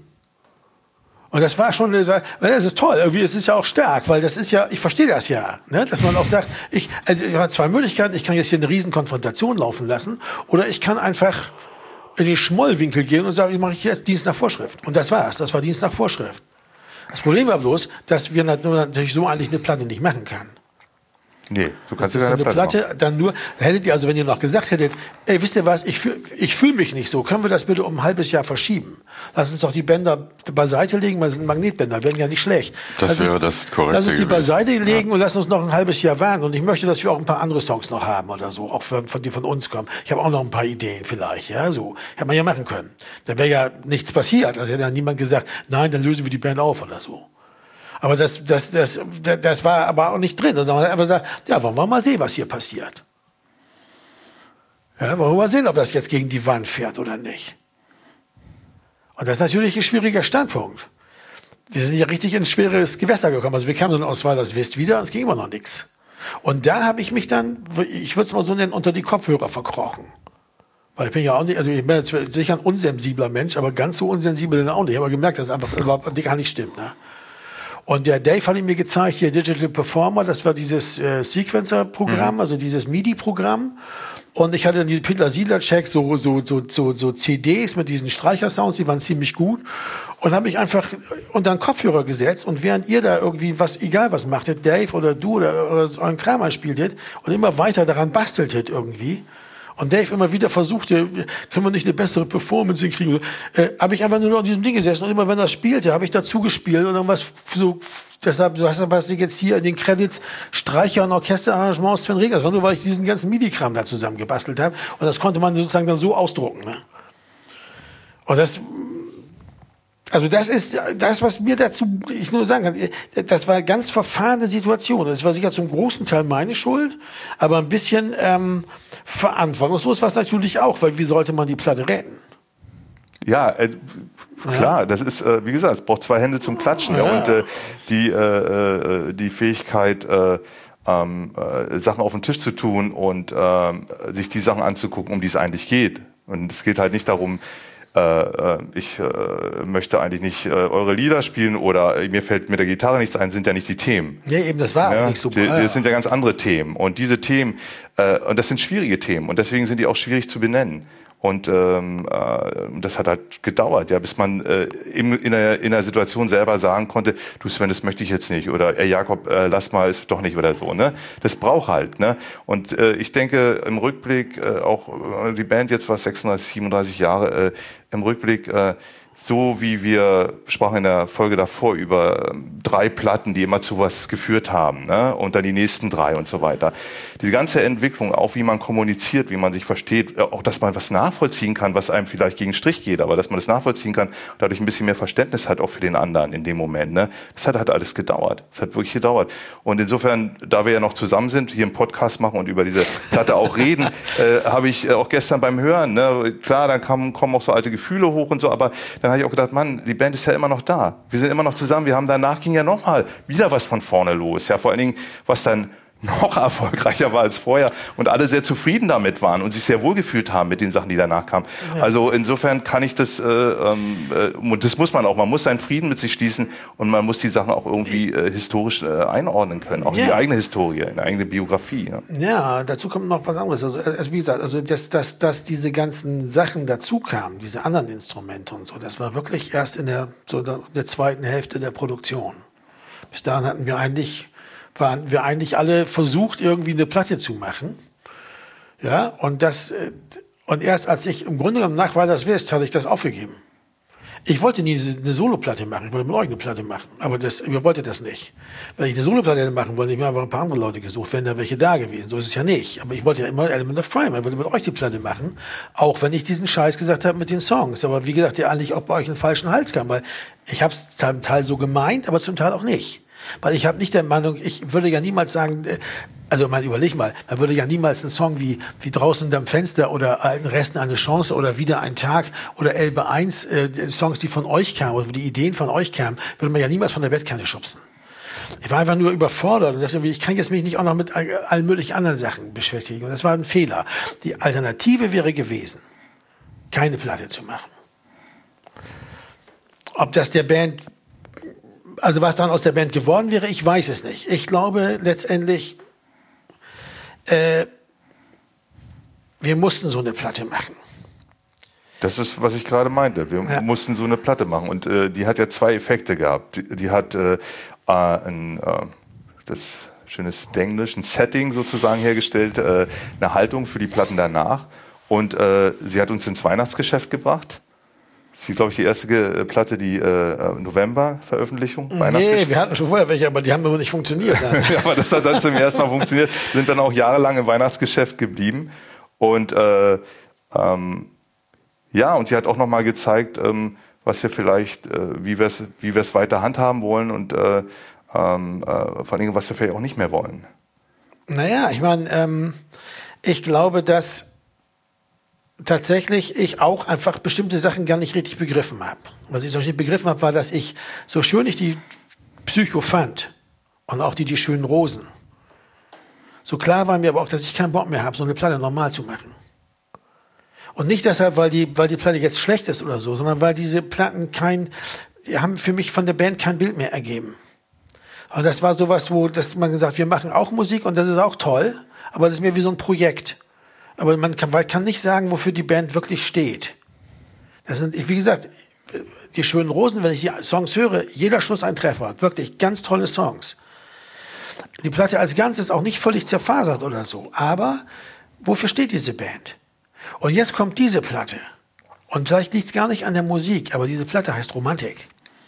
Und das war schon, weil das ist toll, irgendwie, es ist ja auch stark, weil das ist ja, ich verstehe das ja, ne? Dass man auch sagt, ich habe 2 Möglichkeiten, ich kann jetzt hier eine riesen Konfrontation laufen lassen oder ich kann einfach in den Schmollwinkel gehen und sagen, ich mache jetzt Dienst nach Vorschrift. Und das war's, das war Dienst nach Vorschrift. Das Problem war bloß, dass wir natürlich so eigentlich eine Platte nicht machen können. Nee, du kannst das ist so eine Platte dann nur, hättet ihr also, wenn ihr noch gesagt hättet, ey, wisst ihr was, ich fühl mich nicht so, können wir das bitte um ein halbes Jahr verschieben? Lass uns doch die Bänder beiseite legen, weil es sind Magnetbänder, werden ja nicht schlecht. Das wäre das Korrekte. Lass uns die beiseite legen und lass uns noch ein halbes Jahr warten. Und ich möchte, dass wir auch ein paar andere Songs noch haben oder so, auch die von uns kommen. Ich habe auch noch ein paar Ideen vielleicht, ja, so. Hätte man ja machen können. Da wäre ja nichts passiert. Also hätte ja niemand gesagt, nein, dann lösen wir die Band auf oder so. Aber das war aber auch nicht drin. Sondern man hat einfach gesagt, ja, wollen wir mal sehen, was hier passiert. Ja, wollen wir mal sehen, ob das jetzt gegen die Wand fährt oder nicht. Und das ist natürlich ein schwieriger Standpunkt. Wir sind ja richtig in ein schweres Gewässer gekommen. Also wir kamen dann aus Weilerswist wieder und es ging immer noch nichts. Und da habe ich mich dann, ich würde es mal so nennen, unter die Kopfhörer verkrochen. Weil ich bin ja auch nicht, also ich bin jetzt sicher ein unsensibler Mensch, aber ganz so unsensibel dann auch nicht. Ich habe gemerkt, dass es einfach überhaupt gar nicht stimmt. Ne? Und der Dave hat mir gezeigt, hier Digital Performer, das war dieses Sequencer-Programm, also dieses MIDI-Programm. Und ich hatte dann die Peter Siedler-Checks, so CDs mit diesen Streichersounds, die waren ziemlich gut. Und habe mich einfach unter einen Kopfhörer gesetzt und während ihr da irgendwie egal was machtet, Dave oder du oder euren Kram anspieltet und immer weiter daran basteltet irgendwie. Und Dave immer wieder versuchte, können wir nicht eine bessere Performance hinkriegen? Habe ich einfach nur noch an diesem Ding gesessen und immer wenn das spielte, habe ich dazu gespielt und irgendwas so, deshalb, was ich jetzt hier in den Credits Streicher- und Orchesterarrangements Sven Regner. Das war nur, weil ich diesen ganzen MIDI-Kram da zusammen gebastelt habe und das konnte man sozusagen dann so ausdrucken. Ne? Und das ist das, was mir dazu, ich nur sagen kann, das war eine ganz verfahrene Situation. Das war sicher zum großen Teil meine Schuld, aber ein bisschen verantwortungslos war es natürlich auch, weil wie sollte man die Platte retten? Ja, klar, das ist, wie gesagt, es braucht 2 Hände zum Klatschen. Ja. Und die Fähigkeit, Sachen auf den Tisch zu tun und sich die Sachen anzugucken, um die es eigentlich geht. Und es geht halt nicht darum, ich möchte eigentlich nicht eure Lieder spielen oder mir fällt mit der Gitarre nichts ein, sind ja nicht die Themen. Ja, eben, das war auch nicht so. Das sind ja ganz andere Themen. Und diese Themen, und das sind schwierige Themen und deswegen sind die auch schwierig zu benennen. Und das hat halt gedauert, ja, bis man in der Situation selber sagen konnte, du Sven, das möchte ich jetzt nicht. Oder Jakob, lass mal, ist doch nicht oder so. Ne? Das braucht halt. Ne? Und ich denke im Rückblick, auch die Band jetzt war 36, 37 Jahre, im Rückblick so wie wir sprachen in der Folge davor über 3 Platten, die immer zu was geführt haben, ne? Und dann die nächsten 3 und so weiter. Diese ganze Entwicklung, auch wie man kommuniziert, wie man sich versteht, auch dass man was nachvollziehen kann, was einem vielleicht gegen den Strich geht, aber dass man das nachvollziehen kann und dadurch ein bisschen mehr Verständnis hat auch für den anderen in dem Moment. Ne? Das hat alles gedauert. Das hat wirklich gedauert. Und insofern, da wir ja noch zusammen sind, hier einen Podcast machen und über diese Platte auch reden, habe ich auch gestern beim Hören, ne? Klar, dann kommen auch so alte Gefühle hoch und so, aber dann habe ich auch gedacht, Mann, die Band ist ja immer noch da. Wir sind immer noch zusammen. Wir haben danach ging ja nochmal wieder was von vorne los. Ja, vor allen Dingen, was dann noch erfolgreicher war als vorher und alle sehr zufrieden damit waren und sich sehr wohlgefühlt haben mit den Sachen, die danach kamen. Ja. Also insofern kann ich das, und das muss man auch, man muss seinen Frieden mit sich schließen und man muss die Sachen auch irgendwie historisch einordnen können, auch in die eigene Historie, in die eigene Biografie. Ja, dazu kommt noch was anderes. Also wie gesagt, also dass diese ganzen Sachen dazu kamen, diese anderen Instrumente und so, das war wirklich erst in der zweiten Hälfte der Produktion. Bis dahin waren wir eigentlich alle versucht, irgendwie eine Platte zu machen. Ja, und erst als ich im Grunde genommen nach Weil das wisst, hatte ich das aufgegeben. Ich wollte nie eine Soloplatte machen, ich wollte mit euch eine Platte machen, aber ihr wolltet das nicht. Wenn ich eine Soloplatte hätte machen wollen, ich mir einfach ein paar andere Leute gesucht, wären da welche da gewesen. So ist es ja nicht. Aber ich wollte ja immer Element of Crime, ich wollte mit euch die Platte machen, auch wenn ich diesen Scheiß gesagt habe mit den Songs. Aber wie gesagt, der eigentlich auch bei euch in den falschen Hals kam, weil ich habe es zum Teil so gemeint, aber zum Teil auch nicht. Weil ich habe nicht der Meinung, ich würde ja niemals sagen, also man überleg mal, man würde ja niemals einen Song wie Draußen hinterm Fenster oder Alten Resten eine Chance oder Wieder ein Tag oder Elbe 1, Songs, die von euch kamen oder die Ideen von euch kamen, würde man ja niemals von der Bettkante schubsen. Ich war einfach nur überfordert und dachte, ich kann jetzt mich nicht auch noch mit allen möglichen anderen Sachen beschäftigen. Und das war ein Fehler. Die Alternative wäre gewesen, keine Platte zu machen. Ob das der Band... Also was dann aus der Band geworden wäre, ich weiß es nicht. Ich glaube letztendlich, wir mussten so eine Platte machen. Das ist, was ich gerade meinte. Wir mussten so eine Platte machen. Und die hat ja 2 Effekte gehabt. Die hat das schönes Englisch, ein Setting sozusagen hergestellt, eine Haltung für die Platten danach. Und sie hat uns ins Weihnachtsgeschäft gebracht. Das ist, glaube ich, die erste Platte, die November-Veröffentlichung. Nee, wir hatten schon vorher welche, aber die haben immer nicht funktioniert. Ja, aber das hat dann zum ersten Mal funktioniert. Sind dann auch jahrelang im Weihnachtsgeschäft geblieben. Und und sie hat auch noch mal gezeigt, was wir vielleicht, wie wir es weiter handhaben wollen und vor allen Dingen, was wir vielleicht auch nicht mehr wollen. Naja, ich meine, ich glaube, dass tatsächlich ich auch einfach bestimmte Sachen gar nicht richtig begriffen habe. Was ich so nicht begriffen habe, war, dass ich, so schön ich die Psycho fand und auch die schönen Rosen, so klar war mir aber auch, dass ich keinen Bock mehr habe, so eine Platte normal zu machen. Und nicht deshalb, weil die Platte jetzt schlecht ist oder so, sondern weil diese Platten die haben für mich von der Band kein Bild mehr ergeben. Und das war sowas, dass man gesagt, wir machen auch Musik und das ist auch toll, aber das ist mir wie so ein Projekt. Aber man kann nicht sagen, wofür die Band wirklich steht. Das sind, wie gesagt, die schönen Rosen, wenn ich die Songs höre, jeder Schuss ein Treffer. Wirklich ganz tolle Songs. Die Platte als Ganzes ist auch nicht völlig zerfasert oder so. Aber wofür steht diese Band? Und jetzt kommt diese Platte. Und vielleicht liegt es gar nicht an der Musik, aber diese Platte heißt Romantik.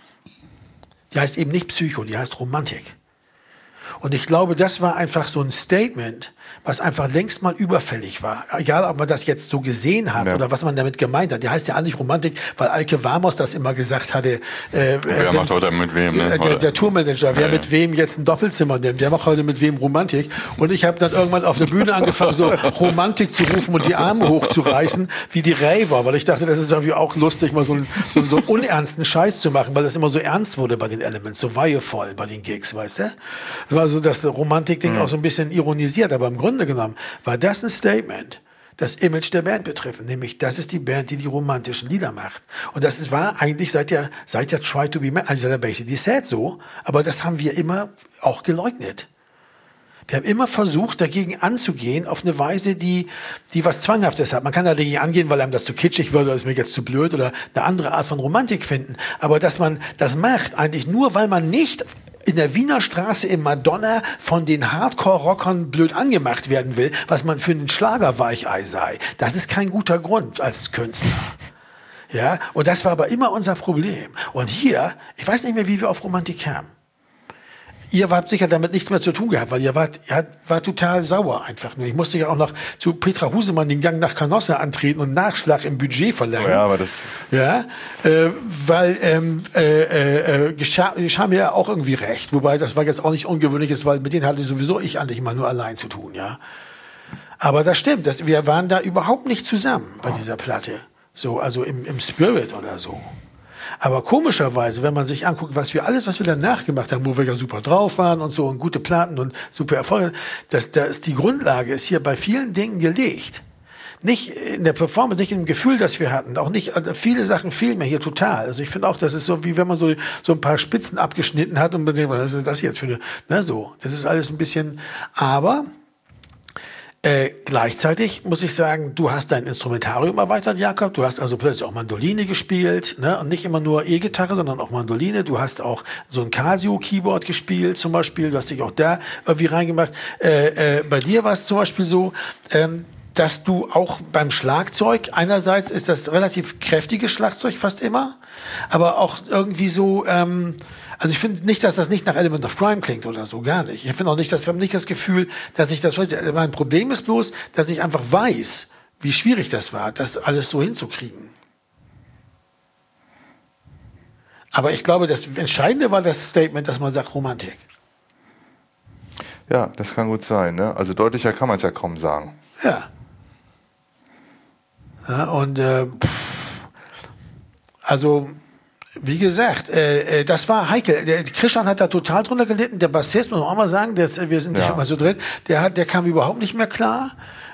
Die heißt eben nicht Psycho, die heißt Romantik. Und ich glaube, das war einfach so ein Statement, was einfach längst mal überfällig war. Egal, ob man das jetzt so gesehen hat oder was man damit gemeint hat. Die heißt ja eigentlich Romantik, weil Alke Wamos das immer gesagt hatte. Wer macht heute mit wem? Ne? Der Tourmanager, wer mit wem jetzt ein Doppelzimmer nimmt, der macht heute mit wem Romantik. Und ich habe dann irgendwann auf der Bühne angefangen, so Romantik zu rufen und die Arme hochzureißen, wie die Raver. Weil ich dachte, das ist irgendwie auch lustig, mal so einen unernsten Scheiß zu machen, weil das immer so ernst wurde bei den Elements, so weihevoll bei den Gigs, weißt du? Das war so das Romantik-Ding auch so ein bisschen ironisiert, aber im Grunde genommen war das ein Statement, das Image der Band betreffend, nämlich das ist die Band, die romantischen Lieder macht. Und das war eigentlich seit der Try to be Man, also der Basically Sad so, aber das haben wir immer auch geleugnet. Wir haben immer versucht, dagegen anzugehen, auf eine Weise, die was Zwanghaftes hat. Man kann dagegen angehen, weil einem das zu kitschig wird oder ist mir jetzt zu blöd oder eine andere Art von Romantik finden. Aber dass man das macht, eigentlich nur, weil man nicht in der Wiener Straße im Madonna von den Hardcore-Rockern blöd angemacht werden will, was man für einen Schlagerweichei sei. Das ist kein guter Grund als Künstler. Ja, und das war aber immer unser Problem. Und hier, ich weiß nicht mehr, wie wir auf Romantik kamen. Ihr habt sicher damit nichts mehr zu tun gehabt, weil ihr wart total sauer einfach nur. Ich musste ja auch noch zu Petra Husemann den Gang nach Canossa antreten und Nachschlag im Budget verlangen. Ja, aber das... Ja, weil geschah mir ja auch irgendwie recht. Wobei, das war jetzt auch nicht ungewöhnliches, weil mit denen hatte sowieso ich eigentlich immer nur allein zu tun, ja. Aber das stimmt, wir waren da überhaupt nicht zusammen bei dieser Platte. So, also im Spirit oder so. Aber komischerweise, wenn man sich anguckt, was wir danach gemacht haben, wo wir ja super drauf waren und so und gute Platten und super Erfolge, die Grundlage ist hier bei vielen Dingen gelegt. Nicht in der Performance, nicht im Gefühl, das wir hatten. Auch nicht, viele Sachen fehlen mir hier total. Also ich finde auch, das ist so, wie wenn man so ein paar Spitzen abgeschnitten hat und man denkt, was ist das jetzt für eine, so. Das ist alles ein bisschen, aber gleichzeitig muss ich sagen, du hast dein Instrumentarium erweitert, Jakob. Du hast also plötzlich auch Mandoline gespielt, ne? Und nicht immer nur E-Gitarre, sondern auch Mandoline. Du hast auch so ein Casio-Keyboard gespielt zum Beispiel. Du hast dich auch da irgendwie reingemacht. Bei dir war es zum Beispiel so, dass du auch beim Schlagzeug, einerseits ist das relativ kräftiges Schlagzeug fast immer, aber auch irgendwie so, also ich finde nicht, dass das nicht nach Element of Crime klingt oder so, gar nicht. Ich finde auch nicht, ich habe nicht das Gefühl, dass ich das heute, mein Problem ist bloß, dass ich einfach weiß, wie schwierig das war, das alles so hinzukriegen. Aber ich glaube, das Entscheidende war das Statement, dass man sagt Romantik. Ja, das kann gut sein, ne? Also deutlicher kann man es ja kaum sagen. Ja. Ja, und also wie gesagt, das war heikel. Der Christian hat da total drunter gelitten. Der Bassist, muss man auch mal sagen, wir sind nicht immer so drin, der kam überhaupt nicht mehr klar.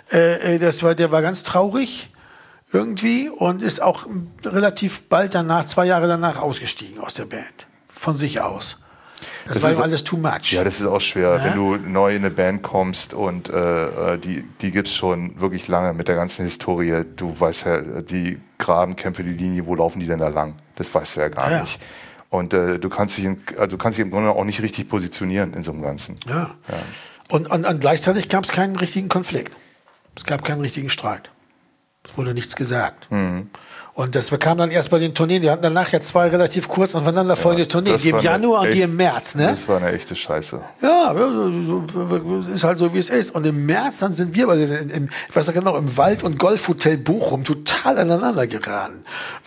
Der war ganz traurig irgendwie und ist auch relativ bald danach, 2 Jahre danach ausgestiegen aus der Band. Von sich aus. Das war ihm alles too much. Ja, das ist auch schwer, ja? Wenn du neu in eine Band kommst und die gibt's schon wirklich lange mit der ganzen Historie. Du weißt ja, die Grabenkämpfe, die Linie, wo laufen die denn da lang? Das weißt du ja gar nicht. Und du kannst dich im Grunde auch nicht richtig positionieren in so einem Ganzen. Ja. Und gleichzeitig gab es keinen richtigen Konflikt. Es gab keinen richtigen Streit. Es wurde nichts gesagt. Mhm. Und das kam dann erst bei den Tourneen. Die hatten danach ja 2 relativ kurz aufeinander folgende Tourneen. Die im Januar und die im März. Ne? Das war eine echte Scheiße. Ja, ist halt so, wie es ist. Und im März, dann sind wir ich weiß nicht genau, im Wald- und Golfhotel Bochum total aneinander geraten.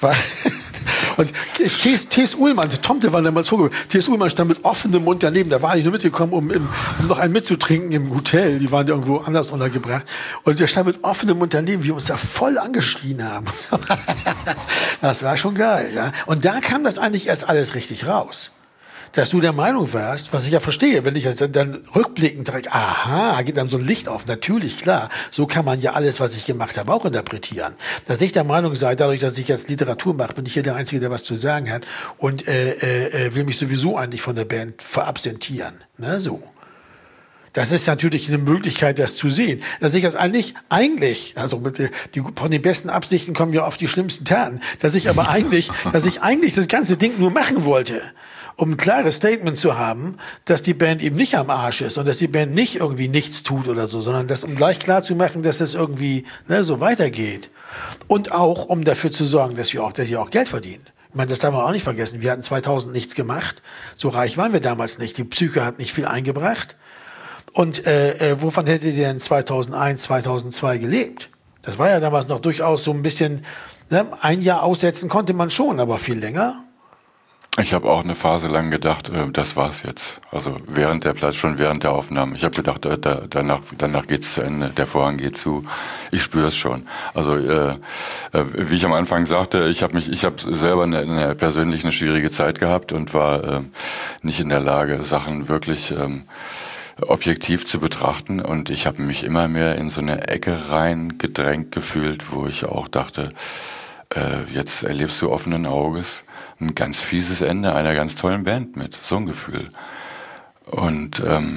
Und T.S. Uhlmann, Tomte war damals vorgekommen. T.S. Uhlmann stand mit offenem Mund daneben. Da war ich nur mitgekommen, um noch einen mitzutrinken im Hotel. Die waren irgendwo anders untergebracht. Und der stand mit offenem Mund daneben, wie wir uns da voll angeschrien haben. Das war schon geil, ja. Und da kam das eigentlich erst alles richtig raus. Dass du der Meinung warst, was ich ja verstehe, wenn ich das dann rückblickend sage, aha, geht dann so ein Licht auf. Natürlich, klar, so kann man ja alles, was ich gemacht habe, auch interpretieren. Dass ich der Meinung sei, dadurch, dass ich jetzt Literatur mache, bin ich hier der Einzige, der was zu sagen hat und will mich sowieso eigentlich von der Band verabsentieren. Ne, so. Das ist natürlich eine Möglichkeit, das zu sehen. Dass ich das eigentlich, also von den besten Absichten kommen ja oft die schlimmsten Taten, dass ich eigentlich das ganze Ding nur machen wollte, um ein klares Statement zu haben, dass die Band eben nicht am Arsch ist und dass die Band nicht irgendwie nichts tut oder so, sondern um gleich klar zu machen, dass es irgendwie so weitergeht. Und auch, um dafür zu sorgen, dass ihr auch Geld verdient. Ich meine, das darf man auch nicht vergessen. Wir hatten 2000 nichts gemacht. So reich waren wir damals nicht. Die Psyche hat nicht viel eingebracht. Und wovon hättet ihr denn 2001, 2002 gelebt? Das war ja damals noch durchaus so ein bisschen, ne? 1 Jahr aussetzen konnte man schon, aber viel länger. Ich habe auch eine Phase lang gedacht, das war's jetzt. Also während der Aufnahme. Ich habe gedacht, danach geht's zu Ende, der Vorhang geht zu. Ich spüre es schon. Also wie ich am Anfang sagte, ich habe selber persönlich eine schwierige Zeit gehabt und war nicht in der Lage, Sachen wirklich objektiv zu betrachten. Und ich habe mich immer mehr in so eine Ecke rein gedrängt gefühlt, wo ich auch dachte, jetzt erlebst du offenen Auges ein ganz fieses Ende einer ganz tollen Band mit. So ein Gefühl. Und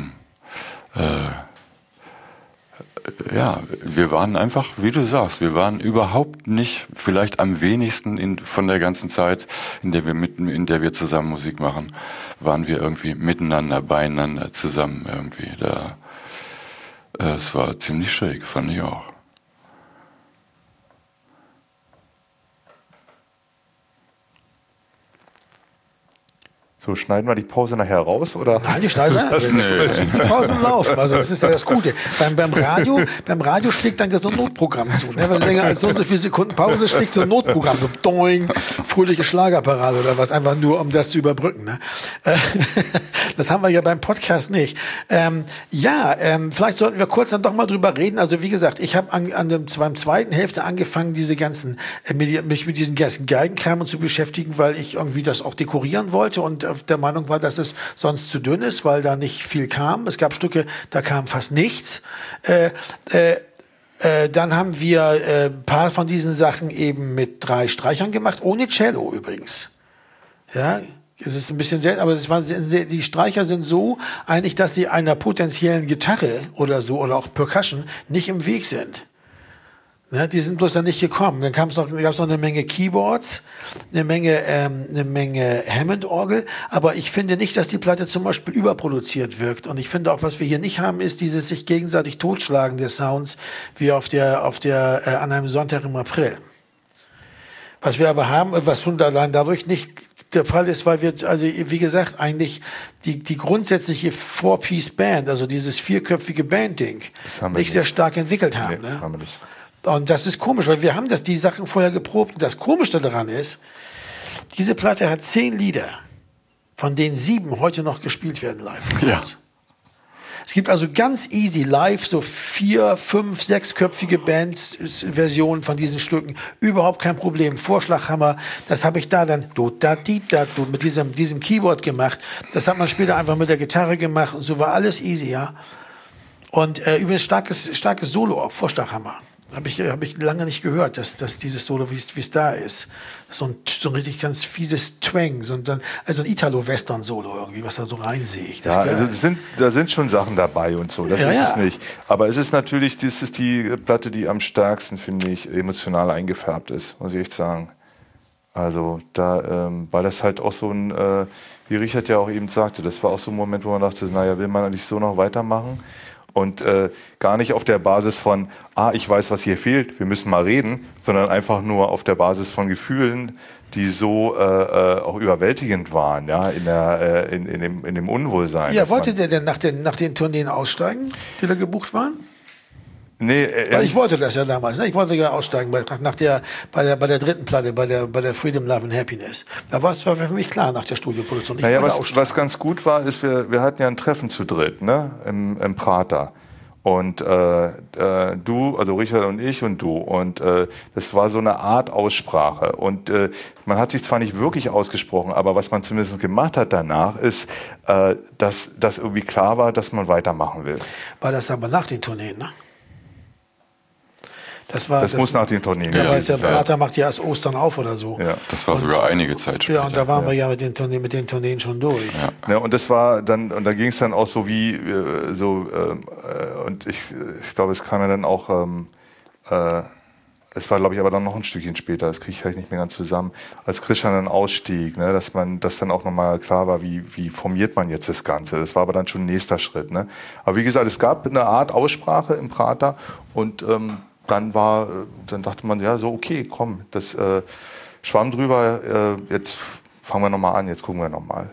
ja, wir waren einfach, wie du sagst, wir waren überhaupt nicht, vielleicht am wenigsten von der ganzen Zeit, in der wir zusammen Musik machen, waren wir irgendwie miteinander, beieinander, zusammen irgendwie. Es war ziemlich schräg, fand ich auch. So, schneiden wir die Pause nachher raus, oder? Nein, die schneiden wir. Die Pausen laufen. Also das ist ja das Gute. Beim Radio schlägt dann so ein Notprogramm zu. Ne? Wenn länger als so und so viele Sekunden Pause schlägt so ein Notprogramm. So doing, fröhliche Schlagerparade oder was. Einfach nur, um das zu überbrücken. Ne? Das haben wir ja beim Podcast nicht. Vielleicht sollten wir kurz dann doch mal drüber reden. Also wie gesagt, ich habe beim zweiten Hälfte angefangen, mich mit diesen ganzen Geigenkram zu beschäftigen, weil ich irgendwie das auch dekorieren wollte und der Meinung war, dass es sonst zu dünn ist, weil da nicht viel kam. Es gab Stücke, da kam fast nichts. Dann haben wir ein paar von diesen Sachen eben mit 3 Streichern gemacht, ohne Cello übrigens. Ja, es ist ein bisschen selten, aber die Streicher sind so eigentlich, dass sie einer potenziellen Gitarre oder so oder auch Percussion nicht im Weg sind. Ne, die sind bloß dann nicht gekommen. Dann gab's noch eine Menge Keyboards, eine Menge Hammond-Orgel. Aber ich finde nicht, dass die Platte zum Beispiel überproduziert wirkt. Und ich finde auch, was wir hier nicht haben, ist dieses sich gegenseitig totschlagen der Sounds wie an einem Sonntag im April. Was wir aber haben, was schon allein dadurch nicht der Fall ist, weil wir, also wie gesagt, eigentlich die grundsätzliche 4-Piece-Band, also dieses 4-köpfige Band-Ding, nicht sehr stark entwickelt haben. Nee, ne? haben wir nicht. Und das ist komisch, weil wir haben die Sachen vorher geprobt. Und das Komische daran ist, diese Platte hat 10 Lieder, von denen 7 heute noch gespielt werden live. Ja. Es gibt also ganz easy live so 4-, 5-, 6-köpfige Bands-Versionen von diesen Stücken. Überhaupt kein Problem. Vorschlaghammer, das habe ich da dann mit diesem Keyboard gemacht. Das hat man später einfach mit der Gitarre gemacht und so war alles easy, ja. Und übrigens starkes Solo auf Vorschlaghammer. Hab ich lange nicht gehört, dass dieses Solo, wie es da ist. So ein richtig ganz fieses Twang, also ein Italo-Western-Solo irgendwie, was da so reinsehe. Ja, also da sind schon Sachen dabei und so, das ist es nicht. Aber es ist natürlich, das ist die Platte, die am stärksten, finde ich, emotional eingefärbt ist, muss ich echt sagen. Also da, weil das halt auch so ein, wie Richard ja auch eben sagte, das war auch so ein Moment, wo man dachte, naja, will man eigentlich so noch weitermachen? Und gar nicht auf der Basis von, ich weiß, was hier fehlt, wir müssen mal reden, sondern einfach nur auf der Basis von Gefühlen, die so auch überwältigend waren, ja, in dem Unwohlsein. Ja, wollte der denn nach den Tourneen aussteigen, die da gebucht waren? Nee, weil ich wollte das ja damals. Ne? Ich wollte ja aussteigen bei der dritten Platte, bei der Freedom, Love and Happiness. Da war es für mich klar nach der Studioproduktion. Naja, was ganz gut war, ist, wir hatten ja ein Treffen zu dritt, ne, im Prater. Und du, also Richard und ich und du. Und das war so eine Art Aussprache. Und man hat sich zwar nicht wirklich ausgesprochen, aber was man zumindest gemacht hat danach, ist, dass irgendwie klar war, dass man weitermachen will. War das aber nach den Tourneen, ne? Das muss nach den Tourneen. Ja, weil der Prater macht ja erst Ostern auf oder so. Ja, das war sogar einige Zeit später. Ja, und da waren wir ja mit den Tourneen schon durch. Ja, und das war dann, und da ging es dann auch so wie, und ich glaube, es kam ja dann auch, es war, glaube ich, aber dann noch ein Stückchen später, das kriege ich vielleicht nicht mehr ganz zusammen, als Christian dann ausstieg, ne, dass dann auch nochmal klar war, wie formiert man jetzt das Ganze. Das war aber dann schon ein nächster Schritt. Ne? Aber wie gesagt, es gab eine Art Aussprache im Prater und dann dachte man, ja, so, okay, komm, das schwamm drüber, jetzt fangen wir nochmal an, jetzt gucken wir nochmal.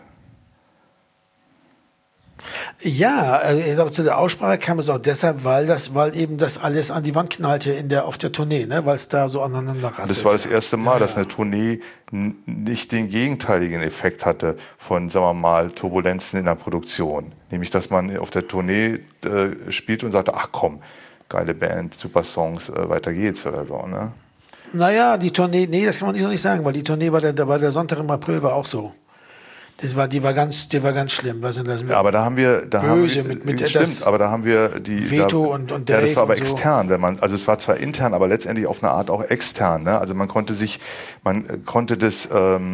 Ja, ich glaube, zu der Aussprache kam es auch deshalb, weil eben das alles an die Wand knallte auf der Tournee, ne? Weil es da so aneinander rasselte. Das war das erste Mal, dass eine Tournee nicht den gegenteiligen Effekt hatte von, sagen wir mal, Turbulenzen in der Produktion. Nämlich, dass man auf der Tournee spielt und sagt, ach komm, geile Band, super Songs, weiter geht's oder so, ne? Naja, die Tournee, nee, das kann man nicht sagen, weil die Tournee bei der Sonntag im April war auch so. Die war ganz schlimm. Ja, aber da haben wir die Veto und Dave. Ja, das war aber extern, also es war zwar intern, aber letztendlich auf eine Art auch extern, ne? Also man konnte das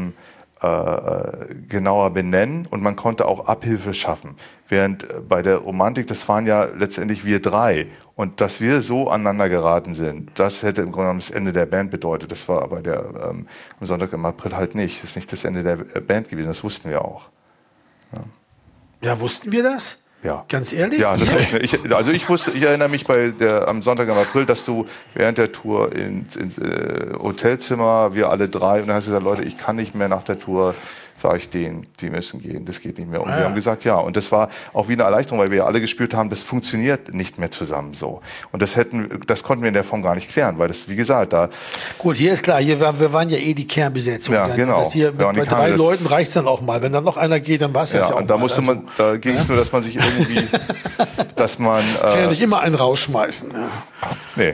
genauer benennen und man konnte auch Abhilfe schaffen. Während bei der Romantik, das waren ja letztendlich wir drei. Und dass wir so aneinander geraten sind, das hätte im Grunde genommen das Ende der Band bedeutet. Das war aber am Sonntag im April halt nicht. Das ist nicht das Ende der Band gewesen, das wussten wir auch. Ja, wussten wir das? Ja. Ganz ehrlich? Ja, ich erinnere mich am Sonntag im April, dass du während der Tour ins Hotelzimmer, wir alle drei, und dann hast du gesagt, Leute, ich kann nicht mehr nach der Tour sage ich denen, die müssen gehen, das geht nicht mehr. Und wir haben gesagt, ja. Und das war auch wie eine Erleichterung, weil wir ja alle gespürt haben, das funktioniert nicht mehr zusammen so. Und das konnten wir in der Form gar nicht klären, weil das, wie gesagt, da... Gut, hier ist klar, wir waren ja die Kernbesetzung. Ja, genau. Hier bei 3 Leuten reicht es dann auch mal. Wenn dann noch einer geht, dann war es jetzt ja auch und da musste man, da ging es nur, dass man sich irgendwie, dass man... kann ja nicht immer einen rausschmeißen. Ja. Nee.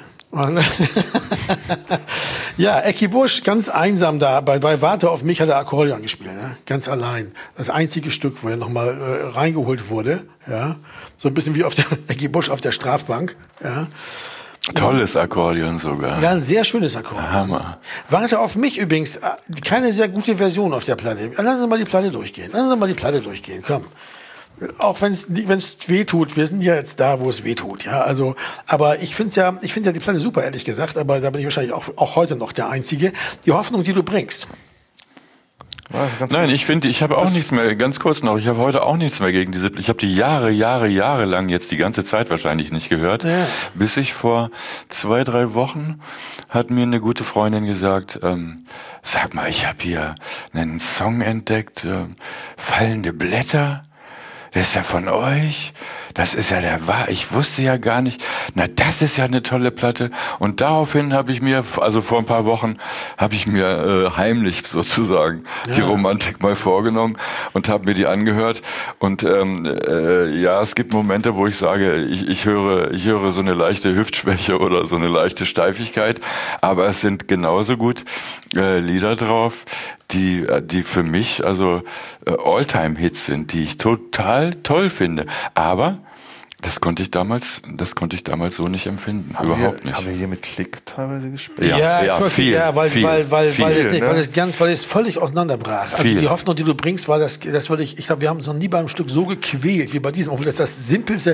Ja, Ecki Busch, ganz einsam da. Bei Warte auf mich hat er Akkordeon gespielt, ne? Ganz allein. Das einzige Stück, wo er nochmal reingeholt wurde. Ja? So ein bisschen wie auf der Ecki Busch auf der Strafbank. Ja? Tolles Akkordeon sogar. Ja, ein sehr schönes Akkordeon. Hammer. Warte auf mich übrigens, keine sehr gute Version auf der Platte. Lass uns mal die Platte durchgehen. Komm. Auch wenn es weh tut, wir sind ja jetzt da, wo es weh tut, ja. Also, aber ich finde ja die Platte super, ehrlich gesagt, aber da bin ich wahrscheinlich auch heute noch der Einzige. Die Hoffnung, die du bringst. Nein, ich habe auch nichts mehr, ganz kurz noch, ich habe heute auch nichts mehr gegen diese, ich habe die Jahre lang jetzt die ganze Zeit wahrscheinlich nicht gehört, bis ich vor 2-3 Wochen hat mir eine gute Freundin gesagt, sag mal, ich habe hier einen Song entdeckt, Fallende Blätter. Das ist ja von euch. Das ist ja ich wusste ja gar nicht. Na, das ist ja eine tolle Platte. Und daraufhin habe ich mir, also vor ein paar Wochen, heimlich sozusagen die Romantik mal vorgenommen und habe mir die angehört. Und es gibt Momente, wo ich sage, ich höre so eine leichte Hüftschwäche oder so eine leichte Steifigkeit. Aber es sind genauso gut Lieder drauf, die für mich also All-Time-Hits sind, die ich total toll finde. Aber das konnte ich damals so nicht empfinden, überhaupt nicht. Haben wir hier mit Klick teilweise gespielt? Weil es völlig auseinanderbrach. Also die Hoffnung, die du bringst, war ich glaube, wir haben uns noch nie beim Stück so gequält wie bei diesem, obwohl das simpelste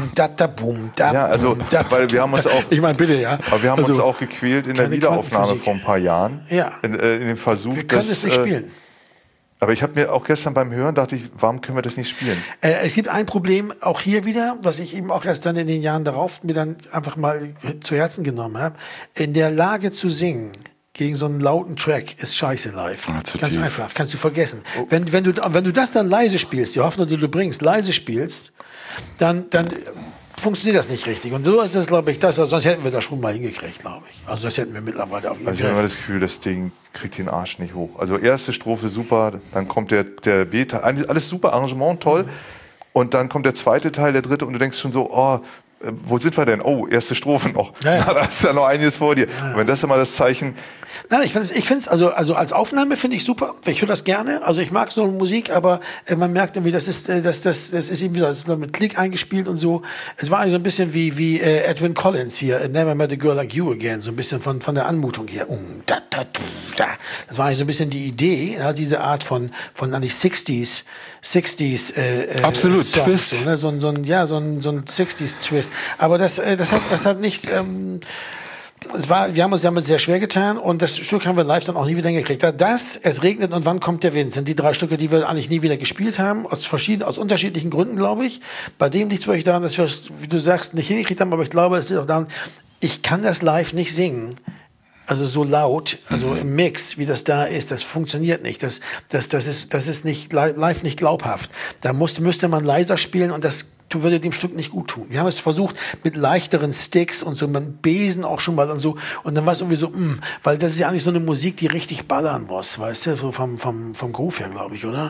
weil wir haben uns auch, ich meine, bitte, ja. Aber wir haben uns auch gequält in der Wiederaufnahme vor ein paar Jahren. Ja. In dem Versuch, wir können es nicht spielen. Aber ich habe mir auch gestern beim Hören dachte ich, warum können wir das nicht spielen? Es gibt ein Problem auch hier wieder, was ich eben auch erst dann in den Jahren darauf mir dann einfach mal zu Herzen genommen habe. In der Lage zu singen gegen so einen lauten Track ist scheiße live. Ganz einfach, kannst du vergessen. Wenn du das dann leise spielst, die Hoffnung, die du bringst, leise spielst, dann funktioniert das nicht richtig. Und so ist es, glaube ich, sonst hätten wir das schon mal hingekriegt, glaube ich. Also das hätten wir mittlerweile auch hingekriegt. Also ich habe immer das Gefühl, das Ding kriegt den Arsch nicht hoch. Also erste Strophe super, dann kommt der B-Teil, alles super, Arrangement toll. Und dann kommt der zweite Teil, der dritte und du denkst schon so, wo sind wir denn? Oh, erste Strophe noch. Ja. Da ist ja noch einiges vor dir. Ja. Und wenn das immer das Zeichen... Nein, ich finde es also als Aufnahme finde ich super. Ich höre das gerne. Also ich mag so Musik, aber man merkt irgendwie, das ist irgendwie so, das ist mit Klick eingespielt und so. Es war eigentlich so ein bisschen wie Edwin Collins hier, Never Met a Girl Like You Again, so ein bisschen von der Anmutung her. Das war eigentlich so ein bisschen die Idee, diese Art von eigentlich 60s absolut Songs, Twist. So ein 60s Twist. Aber das hat nicht wir haben uns sehr schwer getan und das Stück haben wir live dann auch nie wieder hingekriegt. Es regnet und wann kommt der Wind, sind die 3 Stücke, die wir eigentlich nie wieder gespielt haben, aus unterschiedlichen Gründen, glaube ich. Bei dem liegt es wirklich daran, dass wir es, wie du sagst, nicht hingekriegt haben, aber ich glaube, es liegt auch daran, ich kann das live nicht singen. Also so laut, also im Mix, wie das da ist, das funktioniert nicht. Das ist nicht live nicht glaubhaft. Da müsste man leiser spielen und das würde dem Stück nicht gut tun. Wir haben es versucht mit leichteren Sticks und so mit Besen auch schon mal und so. Und dann war es irgendwie so, weil das ist ja eigentlich so eine Musik, die richtig ballern muss, weißt du, so vom Groove her, glaube ich, oder?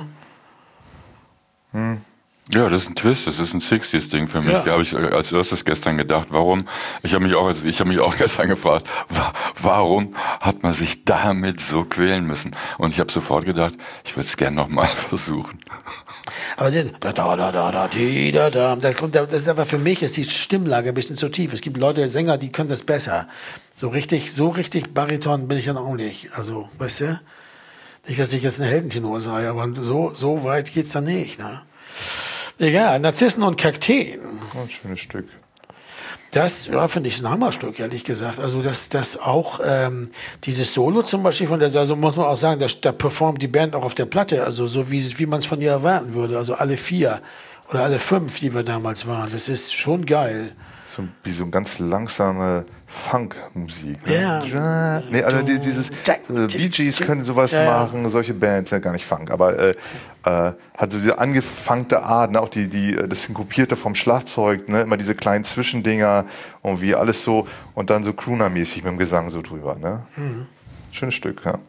Ja, das ist ein Twist, das ist ein 60s-Ding für mich. Da habe ich als erstes gestern gedacht, warum? Ich habe mich auch gestern gefragt, warum hat man sich damit so quälen müssen? Und ich habe sofort gedacht, ich würde es gerne nochmal versuchen. Aber das ist einfach für mich, ist die Stimmlage ein bisschen zu tief. Es gibt Leute, Sänger, die können das besser. So richtig Bariton bin ich dann auch nicht. Also, weißt du? Nicht, dass ich jetzt ein Heldentenor sei, aber so weit geht's dann nicht, ne? Egal, Narzissen und Kakteen. Ein schönes Stück. Das, finde ich, ein Hammerstück, ehrlich gesagt. Also, das auch, dieses Solo zum Beispiel also muss man auch sagen, da performt die Band auch auf der Platte, also so wie man es von ihr erwarten würde. Also alle 4 oder alle 5, die wir damals waren. Das ist schon geil. Wie so ein ganz langsamer Funkmusik. Ja. Ne? Nee, also dieses Bee Gees können sowas machen, solche Bands, ja gar nicht Funk, aber hat so diese angefangte Art, ne? Auch das Synkopierte vom Schlagzeug, ne? Immer diese kleinen Zwischendinger und wie alles so und dann so Crooner-mäßig mit dem Gesang so drüber. Ne? Schönes Stück, ja.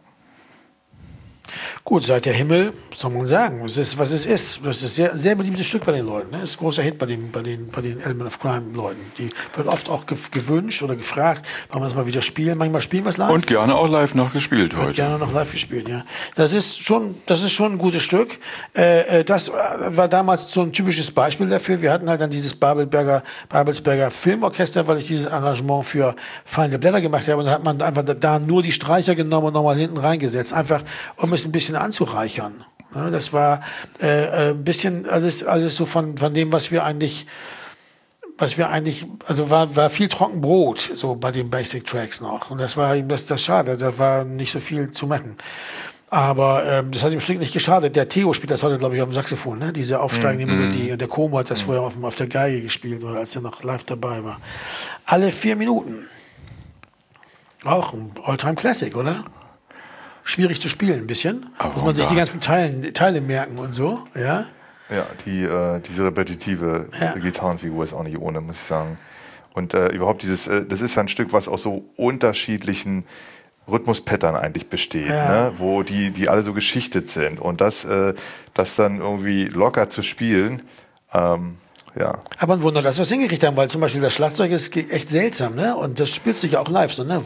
Gut, seit der Himmel, soll man sagen, es ist, was es ist. Das ist ein sehr beliebtes Stück bei den Leuten. Ne? Das ist ein großer Hit bei den Element of Crime-Leuten. Die wird oft auch gewünscht oder gefragt, wollen wir das mal wieder spielen. Manchmal spielen wir es live. Und gerne auch live noch gespielt heute. Gerne noch live gespielt, ja. Das ist schon ein gutes Stück. Das war damals so ein typisches Beispiel dafür. Wir hatten halt dann dieses Babelsberger Filmorchester, weil ich dieses Arrangement für Fallende Blätter gemacht habe. Und da hat man einfach da nur die Streicher genommen und nochmal hinten reingesetzt. Einfach, um es ein bisschen anzureichern. Ja, das war ein bisschen alles so von dem, was wir eigentlich, also war viel Trockenbrot, so bei den Basic Tracks noch. Und das war ihm das schade. Da war nicht so viel zu machen. Aber das hat ihm schlicht nicht geschadet. Der Theo spielt das heute, glaube ich, auf dem Saxophon, ne? Diese aufsteigende Melodie. Und der Como hat das vorher auf der Geige gespielt, oder als er noch live dabei war. Alle 4 Minuten. Auch ein All-Time-Classic, oder? Schwierig zu spielen, ein bisschen. Muss man sich die ganzen Teile merken und so, ja? Ja, diese repetitive Gitarrenfigur ist auch nicht ohne, muss ich sagen. Und überhaupt das ist ein Stück, was aus so unterschiedlichen Rhythmuspattern eigentlich besteht, ne? Wo die alle so geschichtet sind. Und das dann irgendwie locker zu spielen, ja. Aber ein Wunder, dass wir es hingekriegt haben, weil zum Beispiel das Schlagzeug ist echt seltsam, ne? Und das spielst du ja auch live, so, ne?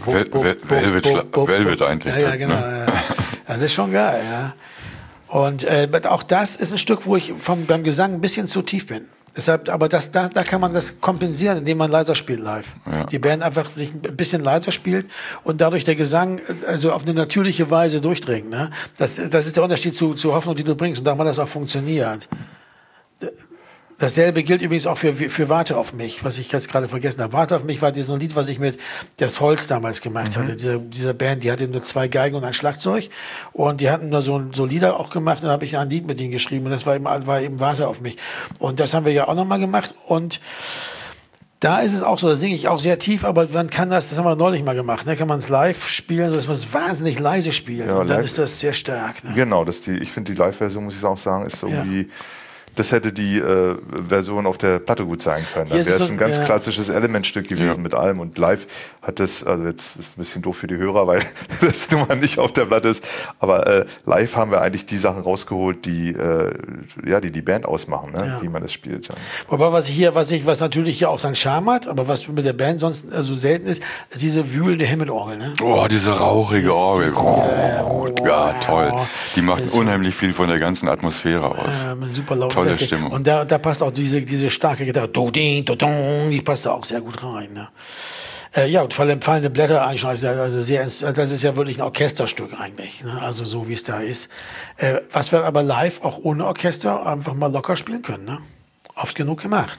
Velvet eigentlich. Ja, genau. Ja. Das ist schon geil, ja. Und auch das ist ein Stück, wo ich beim Gesang ein bisschen zu tief bin. Deshalb, aber da kann man das kompensieren, indem man leiser spielt live. Ja. Die Band einfach sich ein bisschen leiser spielt und dadurch der Gesang also auf eine natürliche Weise durchdringt. Ne? Das ist der Unterschied zur Hoffnung, die du bringst. Und da hat das auch funktioniert. Dasselbe gilt übrigens auch für Warte auf mich, was ich jetzt gerade vergessen habe. Warte auf mich war dieses Lied, was ich mit Das Holz damals gemacht hatte. Dieser Band, die hatte nur 2 Geigen und ein Schlagzeug. Und die hatten nur so Lieder auch gemacht. Und dann habe ich ein Lied mit denen geschrieben. Und das war eben Warte auf mich. Und das haben wir ja auch nochmal gemacht. Und da ist es auch so, da singe ich auch sehr tief, aber man kann das haben wir neulich mal gemacht, ne? Kann man es live spielen, sodass man es wahnsinnig leise spielt. Ja, und dann ist das sehr stark. Ne? Genau, ich finde die Live-Version, muss ich auch sagen, ist so irgendwie... Das hätte die Version auf der Platte gut sein können. Dann wäre es ein ganz klassisches Elementstück gewesen mit allem. Und live hat das, also jetzt ist ein bisschen doof für die Hörer, weil das nun mal nicht auf der Platte ist. Aber live haben wir eigentlich die Sachen rausgeholt, die Band ausmachen, ne? Wie man das spielt. Ja. Wobei was natürlich hier auch seinen Charme hat, aber was mit der Band sonst so selten ist diese wühlende Himmelorgel. Ne? Oh, diese rauchige Orgel. Toll. Die macht unheimlich viel von der ganzen Atmosphäre aus. Super laut. Tolle Stimmung. Und da passt auch diese starke Gitarre, die passt da auch sehr gut rein. Ne? Und fallende Blätter eigentlich schon, also das ist ja wirklich ein Orchesterstück eigentlich, ne? Also so wie es da ist. Was wir aber live auch ohne Orchester einfach mal locker spielen können. Ne? Oft genug gemacht.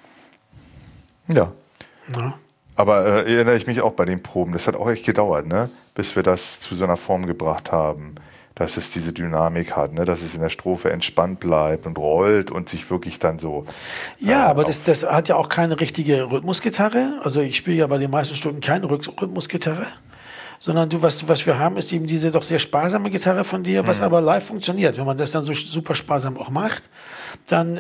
Ja. Aber erinnere ich mich auch bei den Proben, das hat auch echt gedauert, ne? Bis wir das zu so einer Form gebracht haben. Dass es diese Dynamik hat, ne? Dass es in der Strophe entspannt bleibt und rollt und sich wirklich dann so... Ja, aber das hat ja auch keine richtige Rhythmusgitarre. Also ich spiele ja bei den meisten Stücken keine Rhythmusgitarre, sondern was wir haben, ist eben diese doch sehr sparsame Gitarre von dir, was aber live funktioniert. Wenn man das dann so super sparsam auch macht, dann...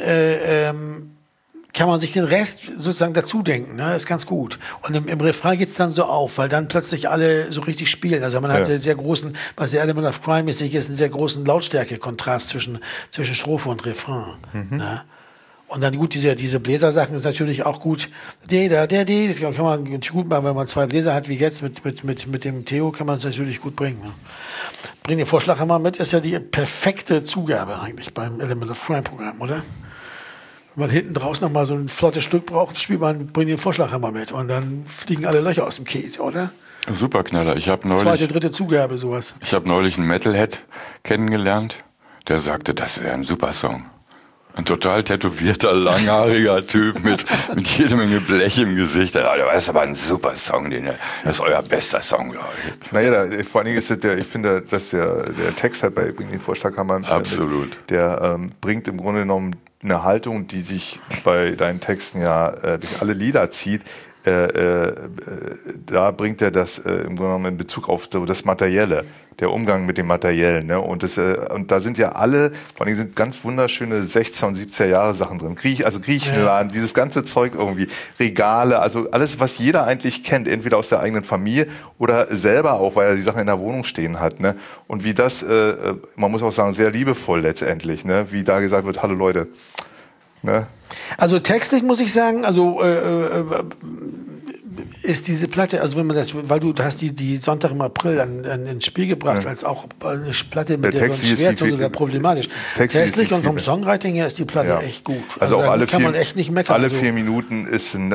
kann man sich den Rest sozusagen dazu denken, ne? Ist ganz gut. Und im Refrain geht's dann so auf, weil dann plötzlich alle so richtig spielen. Also man hat sehr großen, was der Element of Crime mäßig ist, einen sehr großen Lautstärke-Kontrast zwischen Strophe und Refrain. Ne? Und dann gut, diese Bläsersachen ist natürlich auch gut. Das kann man gut machen, wenn man 2 Bläser hat, wie jetzt mit dem Theo, kann man es natürlich gut bringen. Ne? Bring den Vorschlaghammer mit, ist ja die perfekte Zugabe eigentlich beim Element of Crime Programm, oder? Wenn man hinten draußen noch mal so ein flottes Stück braucht, bringt den Vorschlaghammer mit und dann fliegen alle Löcher aus dem Käse, oder? Super Knaller. Ich habe neulich... 2., 3. Zugabe, sowas. Ich habe neulich einen Metalhead kennengelernt, der sagte, das wäre ein super Song. Ein total tätowierter, langhaariger Typ mit jede Menge Blech im Gesicht. Das ist aber ein super Song, das ist euer bester Song, glaube ich. Naja, vor allen Dingen ist es ich finde, dass der Text halt bei Bring den Vorschlaghammer absolut. Der bringt im Grunde genommen eine Haltung, die sich bei deinen Texten durch alle Lieder zieht, da bringt er das im Grunde genommen in Bezug auf so das Materielle, der Umgang mit dem Materiellen. Ne? Und da sind ja alle, vor allem sind ganz wunderschöne 60er und 70er Jahre Sachen drin. Griechenland, dieses ganze Zeug irgendwie, Regale, also alles, was jeder eigentlich kennt, entweder aus der eigenen Familie oder selber auch, weil er die Sachen in der Wohnung stehen hat. Ne? Und wie das, man muss auch sagen, sehr liebevoll letztendlich, ne? Wie da gesagt wird, hallo Leute. Ne? Also textlich muss ich sagen, also ist diese Platte, also wenn man das, weil du hast die Sonntag im April ins Spiel gebracht, als auch eine Platte, mit der so schwer tut oder problematisch. Textlich und vom Songwriting her ist die Platte echt gut. Also auch alle kann man echt nicht meckern. Alle 4 Minuten ist ein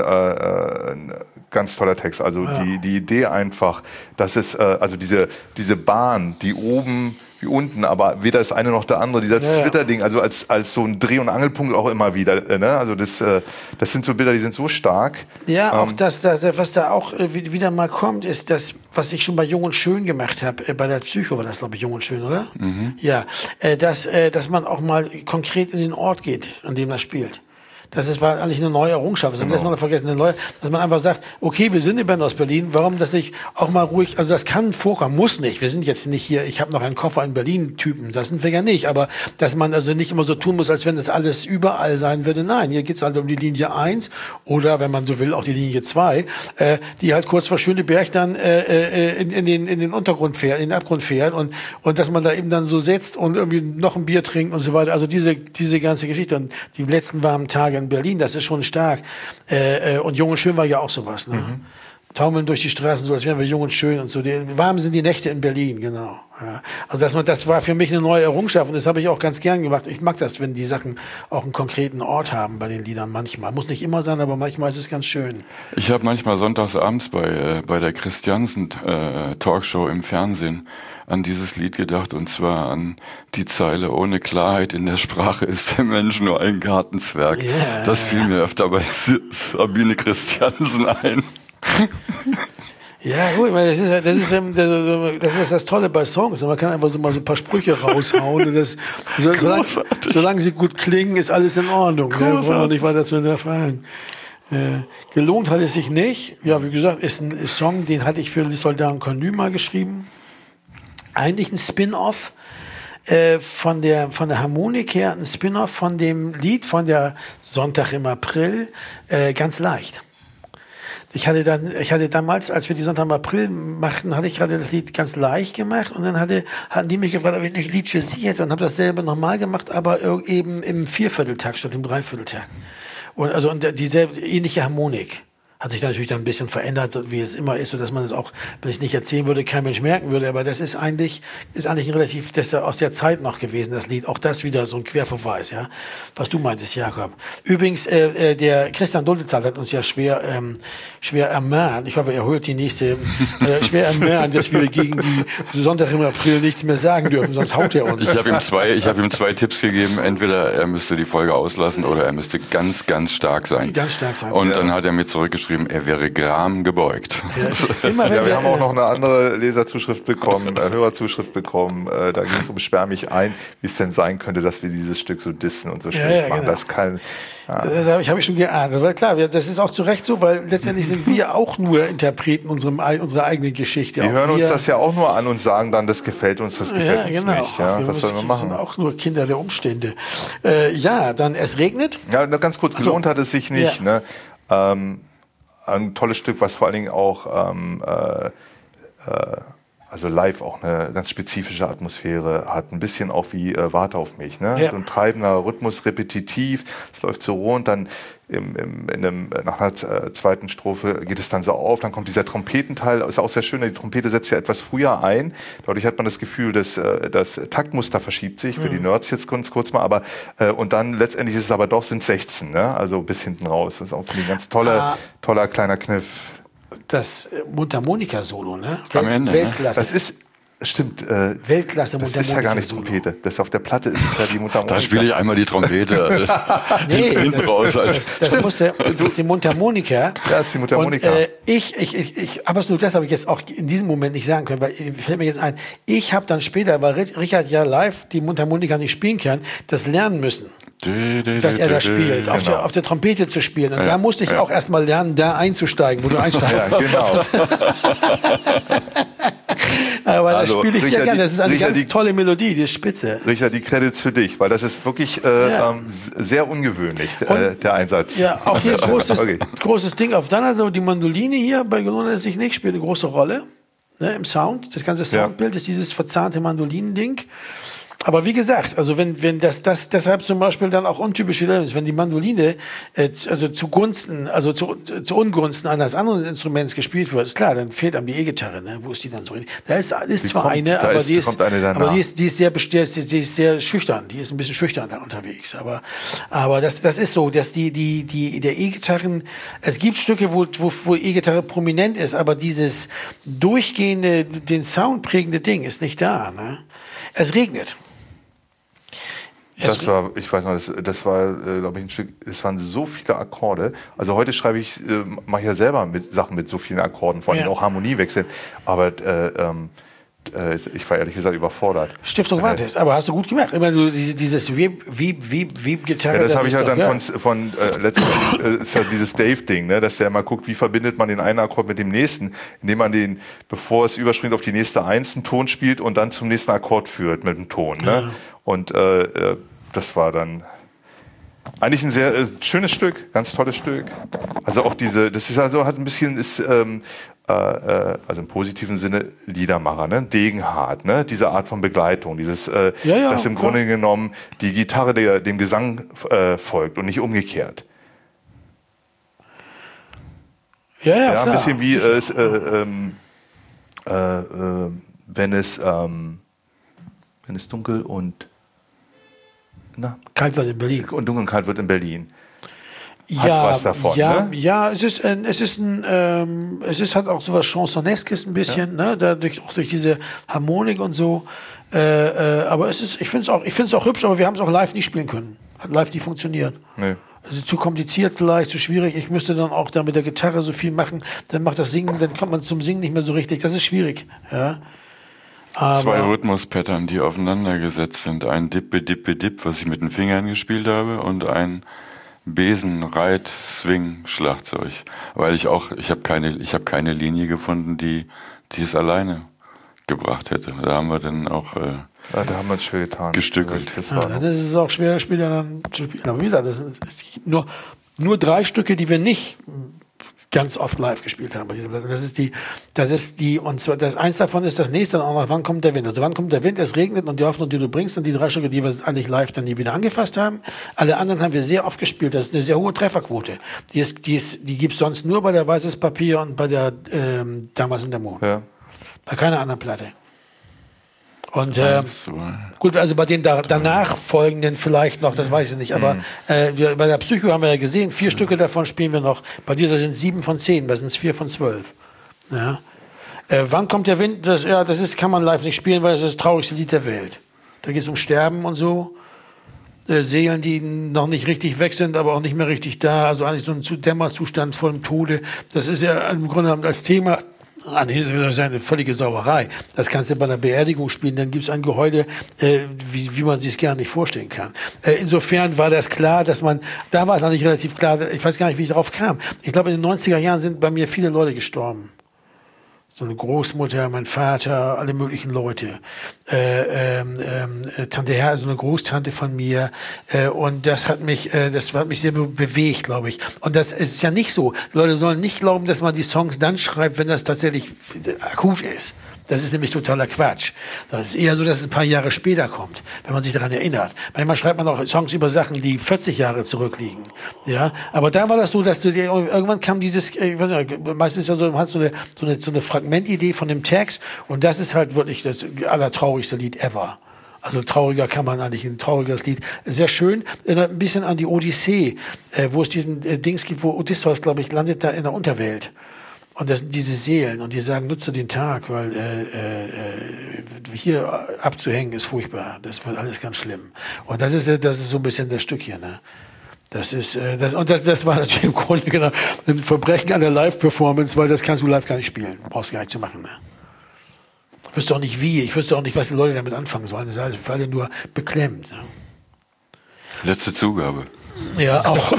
ganz toller Text. Also die Idee einfach, dass es, also diese Bahn, die oben wie unten, aber weder das eine noch der andere, dieser Twitter-Ding, also als so ein Dreh- und Angelpunkt auch immer wieder. Ne? Also das sind so Bilder, die sind so stark. Ja, auch was da auch wieder mal kommt, ist das, was ich schon bei Jung und Schön gemacht habe, bei der Psycho war das, glaube ich, Jung und Schön, oder? Mhm. Ja, dass man auch mal konkret in den Ort geht, an dem das spielt. War eigentlich eine neue Errungenschaft. Das haben wir letztes Mal vergessen, dass man einfach sagt, okay, wir sind eine Band aus Berlin, warum das nicht auch mal ruhig, also das kann vorkommen, muss nicht. Wir sind jetzt nicht hier, ich habe noch einen Koffer in Berlin-Typen, das sind wir ja nicht, aber dass man also nicht immer so tun muss, als wenn das alles überall sein würde. Nein, hier geht's halt um die Linie 1 oder, wenn man so will, auch die Linie 2, die halt kurz vor Schöneberg dann in den Untergrund fährt, in den Abgrund fährt und dass man da eben dann so sitzt und irgendwie noch ein Bier trinkt und so weiter. Also diese ganze Geschichte und die letzten warmen Tage in Berlin, das ist schon stark. Und Jung und Schön war ja auch sowas. Ne? Mhm. Taumeln durch die Straßen, so als wären wir jung und schön und so. Warm sind die Nächte in Berlin, genau. Ja. Also das war für mich eine neue Errungenschaft und das habe ich auch ganz gern gemacht. Ich mag das, wenn die Sachen auch einen konkreten Ort haben bei den Liedern manchmal. Muss nicht immer sein, aber manchmal ist es ganz schön. Ich habe manchmal sonntagsabends bei der Christiansen Talkshow im Fernsehen an dieses Lied gedacht, und zwar an die Zeile: Ohne Klarheit in der Sprache ist der Mensch nur ein Gartenzwerg. Yeah. Das fiel mir öfter bei Sabine Christiansen ein. Ja, gut, weil das ist das Tolle bei Songs. Man kann einfach so mal so ein paar Sprüche raushauen. Und solange sie gut klingen, ist alles in Ordnung. Ja, wollen wir nicht weiter zu hinterfragen. Gelohnt hat es sich nicht. Ja, wie gesagt, ist ein Song, den hatte ich für Les Soldats Connus mal geschrieben. Eigentlich ein Spin-off von der Harmonik her, ein Spin-off von dem Lied von der Sonntag im April, ganz leicht. Ich hatte damals, als wir die Sonntag im April machten, hatte das Lied ganz leicht gemacht und dann hatten die mich gefragt, ob ich nicht ein Lied für sie hätte und habe dasselbe nochmal gemacht, aber eben im 4/4-Takt statt im 3/4-Takt. Und dieselbe ähnliche Harmonik. Hat sich natürlich dann ein bisschen verändert, wie es immer ist, sodass man es auch, wenn ich es nicht erzählen würde, kein Mensch merken würde. Aber das ist eigentlich ein relativ, das ist aus der Zeit noch gewesen, das Lied. Auch das wieder so ein Querverweis, ja. Was du meintest, Jakob. Übrigens, der Christian Duldezahl hat uns ja schwer ermahnt. Ich hoffe, er holt die nächste, schwer ermahnt, dass wir gegen die Sonntag im April nichts mehr sagen dürfen, sonst haut er uns. Ich habe ihm zwei Tipps gegeben. Entweder er müsste die Folge auslassen oder er müsste ganz, ganz stark sein. Ganz stark sein. Und dann hat er mir zurückgeschrieben, er wäre Gram gebeugt. Ja, wir haben auch noch eine andere Leserzuschrift bekommen, Hörerzuschrift bekommen. Da ging es um Sperr mich ein, wie es denn sein könnte, dass wir dieses Stück so dissen und so schlecht machen. Genau. Das kann. Ja. Das habe ich schon geahnt. Aber klar, das ist auch zu Recht so, weil letztendlich sind wir auch nur Interpreten unserer eigenen Geschichte. Wir hören uns das ja auch nur an und sagen dann, das gefällt uns, das gefällt uns nicht. Ja, was sollen wir machen? Wir sind auch nur Kinder der Umstände. Dann Es regnet. Ja, ganz kurz, gelohnt hat es sich nicht. Ja. Ne? Ein tolles Stück, was vor allen Dingen auch also live auch eine ganz spezifische Atmosphäre hat. Ein bisschen auch wie Warte auf mich. Ne? Ja. So ein treibender Rhythmus, repetitiv. Es läuft so roh und dann nach einer zweiten Strophe geht es dann so auf. Dann kommt dieser Trompetenteil. Ist auch sehr schön. Die Trompete setzt ja etwas früher ein. Dadurch hat man das Gefühl, dass das Taktmuster verschiebt sich. Für die Nerds jetzt kurz mal. Aber und dann letztendlich ist es aber doch, sind 16. Ne? Also bis hinten raus. Das ist auch ein ganz toller kleiner Kniff. Das Mundharmonika-Solo, ne? Am Ende, Weltklasse. Das ist, stimmt. Weltklasse Mundharmonika-Solo. Das ist ja gar nicht Trompete. Das auf der Platte ist es ja die Mundharmonika. Da spiele ich einmal die Trompete. Nee, das ist die Mundharmonika. Ja, das ist die Mundharmonika. Und ich aber es nur das habe ich jetzt auch in diesem Moment nicht sagen können, weil fällt mir jetzt ein, ich habe dann später, weil Richard ja live die Mundharmonika nicht spielen kann, das lernen müssen. was er da spielt, auf der Trompete zu spielen. Und da musste ich auch erstmal lernen, da einzusteigen, wo du einsteigst. Ja, genau. Aber das spiele ich sehr gerne. Das ist eine ganz tolle Melodie, die ist spitze. Richard, die Credits für dich, weil das ist wirklich sehr ungewöhnlich, der Einsatz. Ja, auch hier großes Ding auf deiner Seite. Die Mandoline hier bei Gelona lässt sich nicht, spielt eine große Rolle, ne, im Sound. Das ganze Soundbild ist dieses verzahnte Mandolinending. Aber wie gesagt, also wenn das deshalb zum Beispiel dann auch untypisch ist, wenn die Mandoline also zu Ungunsten eines anderen Instruments gespielt wird, ist klar, dann fehlt einem die E-Gitarre, ne? Wo ist die dann so? Da ist zwar eine, aber die ist sehr schüchtern, die ist ein bisschen schüchtern da unterwegs. Aber das ist so, dass der E-Gitarren, es gibt Stücke, wo E-Gitarre prominent ist, aber dieses durchgehende, den Sound prägende Ding ist nicht da, ne? Es regnet. Das war, ich weiß noch, das war, glaube ich, ein Stück, es waren so viele Akkorde. Also heute mache ich ja selber Sachen mit so vielen Akkorden, vor allem auch Harmoniewechseln. Aber ich war ehrlich gesagt überfordert. Stiftung Warntest, aber hast du gut gemacht. Immer dieses Gitarre. Ja, das habe ich halt dann von letztendlich ist ja dieses Dave-Ding, ne, dass der mal guckt, wie verbindet man den einen Akkord mit dem nächsten, indem man den, bevor es überspringt auf die nächste Eins, einen Ton spielt und dann zum nächsten Akkord führt mit dem Ton. Ne? Ja. Und das war dann eigentlich ein sehr schönes Stück, ganz tolles Stück. Also auch das ist also hat ein bisschen also im positiven Sinne Liedermacher, ne? Degenhard, ne? Diese Art von Begleitung, dass im Grunde genommen die Gitarre dem Gesang folgt und nicht umgekehrt. Ja, ein bisschen wie wenn es dunkel und kalt wird in Berlin. Und dunkel und kalt wird in Berlin. Hat was davon, ne? Ja, es ist halt auch so was Chansoneskes ein bisschen, ne? Auch durch diese Harmonik und so. Aber ich finde es auch hübsch, aber wir haben es auch live nicht spielen können. Hat live nicht funktioniert. Nee. Also zu kompliziert vielleicht, zu schwierig. Ich müsste dann auch da mit der Gitarre so viel machen. Dann macht das Singen, dann kommt man zum Singen nicht mehr so richtig. Das ist schwierig, ja. Aber 2 Rhythmuspattern, die aufeinander gesetzt sind. Ein Dippe-Dippe-Dipp, was ich mit den Fingern gespielt habe, und ein Besen-Reit-Swing-Schlagzeug. Weil ich habe keine Linie gefunden, die es alleine gebracht hätte. Da haben wir dann auch da haben wir es schwer getan. Gestückelt. Dann ist es auch schwer, Spieler dann zu spielen. Aber wie gesagt, es gibt nur 3 Stücke, die wir nicht ganz oft live gespielt haben. Das ist die, und zwar eins davon ist das nächste, auch wann kommt der Wind? Also wann kommt der Wind, es regnet, und die Hoffnung, die du bringst, sind die 3 Stücke, die wir eigentlich live dann nie wieder angefasst haben. Alle anderen haben wir sehr oft gespielt. Das ist eine sehr hohe Trefferquote. Die gibt's sonst nur bei der Weißes Papier und bei der Damals in der Mond. Ja. Bei keiner anderen Platte. Und gut, also bei den danach folgenden vielleicht noch, das weiß ich nicht, aber bei der Psycho haben wir ja gesehen, 4 Stücke davon spielen wir noch. Bei dieser sind 7 von 10, da sind es 4 von 12. Ja. Wann kommt der Wind? Das kann man live nicht spielen, weil es ist das traurigste Lied der Welt. Da geht es um Sterben und so. Seelen, die noch nicht richtig weg sind, aber auch nicht mehr richtig da. Also eigentlich so ein Dämmerzustand vor dem Tode. Das ist ja im Grunde genommen als Thema eine völlige Sauerei. Das kannst du bei einer Beerdigung spielen, dann gibt es ein Geheule, wie man sich es gar nicht vorstellen kann. Insofern war das klar, da war es eigentlich relativ klar, ich weiß gar nicht, wie ich darauf kam. Ich glaube, in den 90er Jahren sind bei mir viele Leute gestorben. So eine Großmutter, mein Vater, alle möglichen Leute. Tante Herr, also eine Großtante von mir. Und das hat mich sehr bewegt, glaube ich. Und das ist ja nicht so. Die Leute sollen nicht glauben, dass man die Songs dann schreibt, wenn das tatsächlich akut ist. Das ist nämlich totaler Quatsch. Das ist eher so, dass es ein paar Jahre später kommt, wenn man sich daran erinnert. Manchmal schreibt man auch Songs über Sachen, die 40 Jahre zurückliegen. Ja, aber da war das so, dass irgendwann kam dieses, ich weiß nicht, meistens ja so, man hat so eine Fragmentidee von dem Text, und das ist halt wirklich das allertraurigste Lied ever. Also trauriger kann man eigentlich, ein trauriges Lied. Sehr schön, ein bisschen an die Odyssee, wo es diesen Dings gibt, wo Odysseus, glaube ich, landet da in der Unterwelt. Und das sind diese Seelen, und die sagen, nutze den Tag, weil hier abzuhängen ist furchtbar. Das wird alles ganz schlimm. Und das ist so ein bisschen das Stück hier, ne? Das war natürlich im Grunde genau ein Verbrechen an der Live-Performance, weil das kannst du live gar nicht spielen. Brauchst du gar nicht zu machen, ne? Ich wüsste auch nicht wie, ich wüsste auch nicht, was die Leute damit anfangen sollen. Das ist also für alle nur beklemmt, ne? Letzte Zugabe. Ja, auch.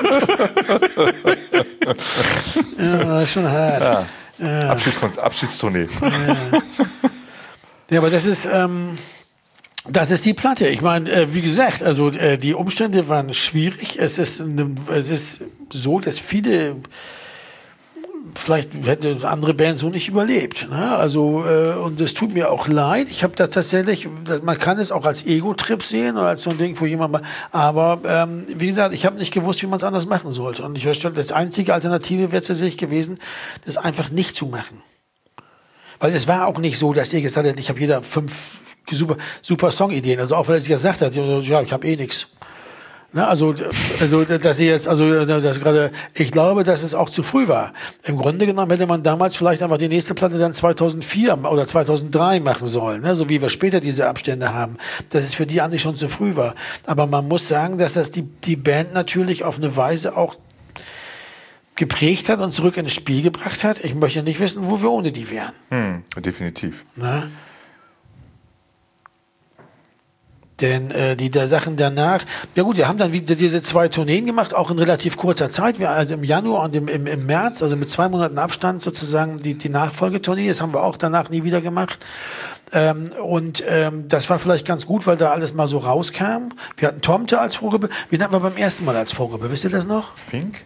Ja, das ist schon hart. Ja. Abschiedstournee. Ja, aber das ist die Platte. Ich meine, wie gesagt, also die Umstände waren schwierig. Es ist so, dass viele, vielleicht hätte andere Bands so nicht überlebt. Ne? Also, und es tut mir auch leid. Ich habe da tatsächlich, man kann es auch als Ego-Trip sehen oder als so ein Ding, wo jemand mal, aber wie gesagt, ich habe nicht gewusst, wie man es anders machen sollte. Und ich verstehe, das einzige Alternative wäre tatsächlich gewesen, das einfach nicht zu machen. Weil es war auch nicht so, dass ihr gesagt habt, ich habe jeder 5 super Songideen. Also auch, weil er sich gesagt hat, ja, ich habe eh nichts. Ne, also, dass sie jetzt, das gerade, ich glaube, dass es auch zu früh war. Im Grunde genommen hätte man damals vielleicht einfach die nächste Platte dann 2004 oder 2003 machen sollen, ne, so wie wir später diese Abstände haben. Dass es für die eigentlich schon zu früh war. Aber man muss sagen, dass das die Band natürlich auf eine Weise auch geprägt hat und zurück ins Spiel gebracht hat. Ich möchte nicht wissen, wo wir ohne die wären. Definitiv. Na? Denn die Sachen danach, ja gut, wir haben dann wieder diese 2 Tourneen gemacht, auch in relativ kurzer Zeit, also im Januar und im März, also mit 2 Monaten Abstand sozusagen die Nachfolgetournee, das haben wir auch danach nie wieder gemacht. Das war vielleicht ganz gut, weil da alles mal so rauskam. Wir hatten Tomte als Vorgruppe, wen hatten wir beim ersten Mal als Vorgruppe, wisst ihr das noch? Fink?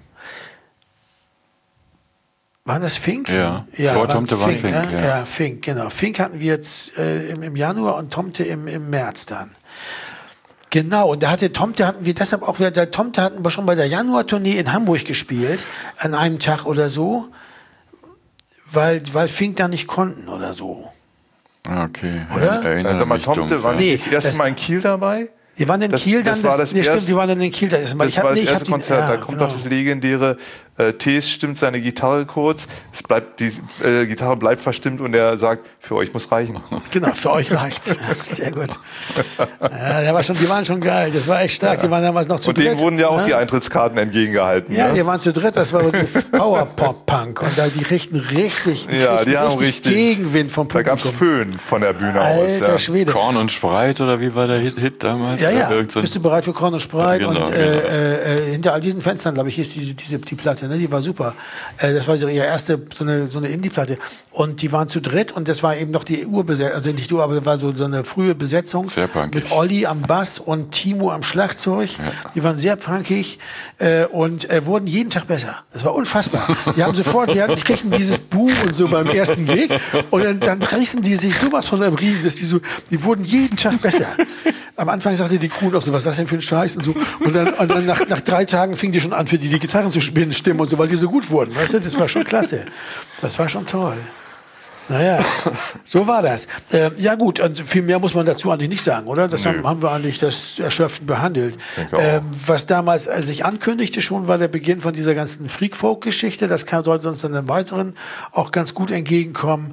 War das Fink? Ja, vor Tomte war Fink. Ja, Fink, genau. Fink hatten wir jetzt im Januar und Tomte im März dann. Genau, und Tomte hatten wir schon bei der Januar-Tournee in Hamburg gespielt, an einem Tag oder so, weil Fink da nicht konnten oder so. Okay. Oder? Erinnere mich Tomte war nicht das erste Mal in Kiel dabei? Wir waren in Kiel dann, stimmt, wir waren dann in Kiel. Das war das erste Konzert, da kommt doch das legendäre Tees stimmt seine Gitarre kurz, die Gitarre bleibt verstimmt und er sagt, für euch muss reichen. Genau, für euch reicht's. Sehr gut. Ja, die waren schon geil, das war echt stark, die waren damals noch zu dritt. Und denen wurden ja auch die Eintrittskarten entgegengehalten. Ja, die waren zu dritt, das war Power-Pop-Punk und die richten richtig Gegenwind vom Publikum. Da gab's Föhn von der Bühne aus. Alter Schwede. Korn und Spreit oder wie war der Hit damals? Ja. Bist du bereit für Korn und Spreit? Genau, und hinter all diesen Fenstern, glaube ich, hieß die Platte, ne? Die war super. Das war ihre erste so eine Indie-Platte. Und die waren zu dritt und das war eben noch die Urbesetzung, also nicht aber das war so eine frühe Besetzung. Sehr punkig. Mit Olli am Bass und Timo am Schlagzeug. Ja. Die waren sehr punkig und wurden jeden Tag besser. Das war unfassbar. Die kriegten dieses Boom und so beim ersten Gig und dann rissen die sich sowas von der Riemen, dass die wurden jeden Tag besser. Am Anfang sagte die Crew noch so, was ist das denn für ein Scheiß und so. Und dann nach 3 Tagen fing die schon an, für die Gitarren zu spielen, Stimmen und so, weil die so gut wurden. Weißt du, das war schon klasse. Das war schon toll. Naja, so war das. Ja gut, und viel mehr muss man dazu eigentlich nicht sagen, oder? Das haben wir eigentlich das erschöpfend behandelt. Was damals sich ankündigte schon, war der Beginn von dieser ganzen Freak-Folk-Geschichte. Das sollte uns dann im Weiteren auch ganz gut entgegenkommen.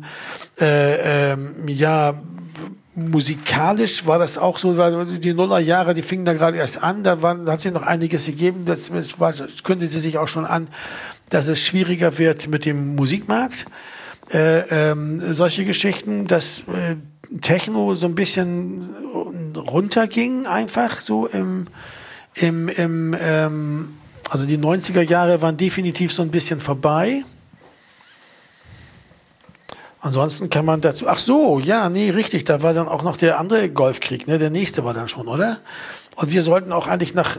Musikalisch war das auch so, weil die Nullerjahre, die fingen da gerade erst an, da hat sich noch einiges gegeben, das kündigte sich auch schon an, dass es schwieriger wird mit dem Musikmarkt. Solche Geschichten, dass Techno so ein bisschen runterging, einfach so also die 90er Jahre waren definitiv so ein bisschen vorbei. Ansonsten kann man dazu, richtig, da war dann auch noch der andere Golfkrieg, ne, der nächste war dann schon, oder? Und wir sollten auch eigentlich nach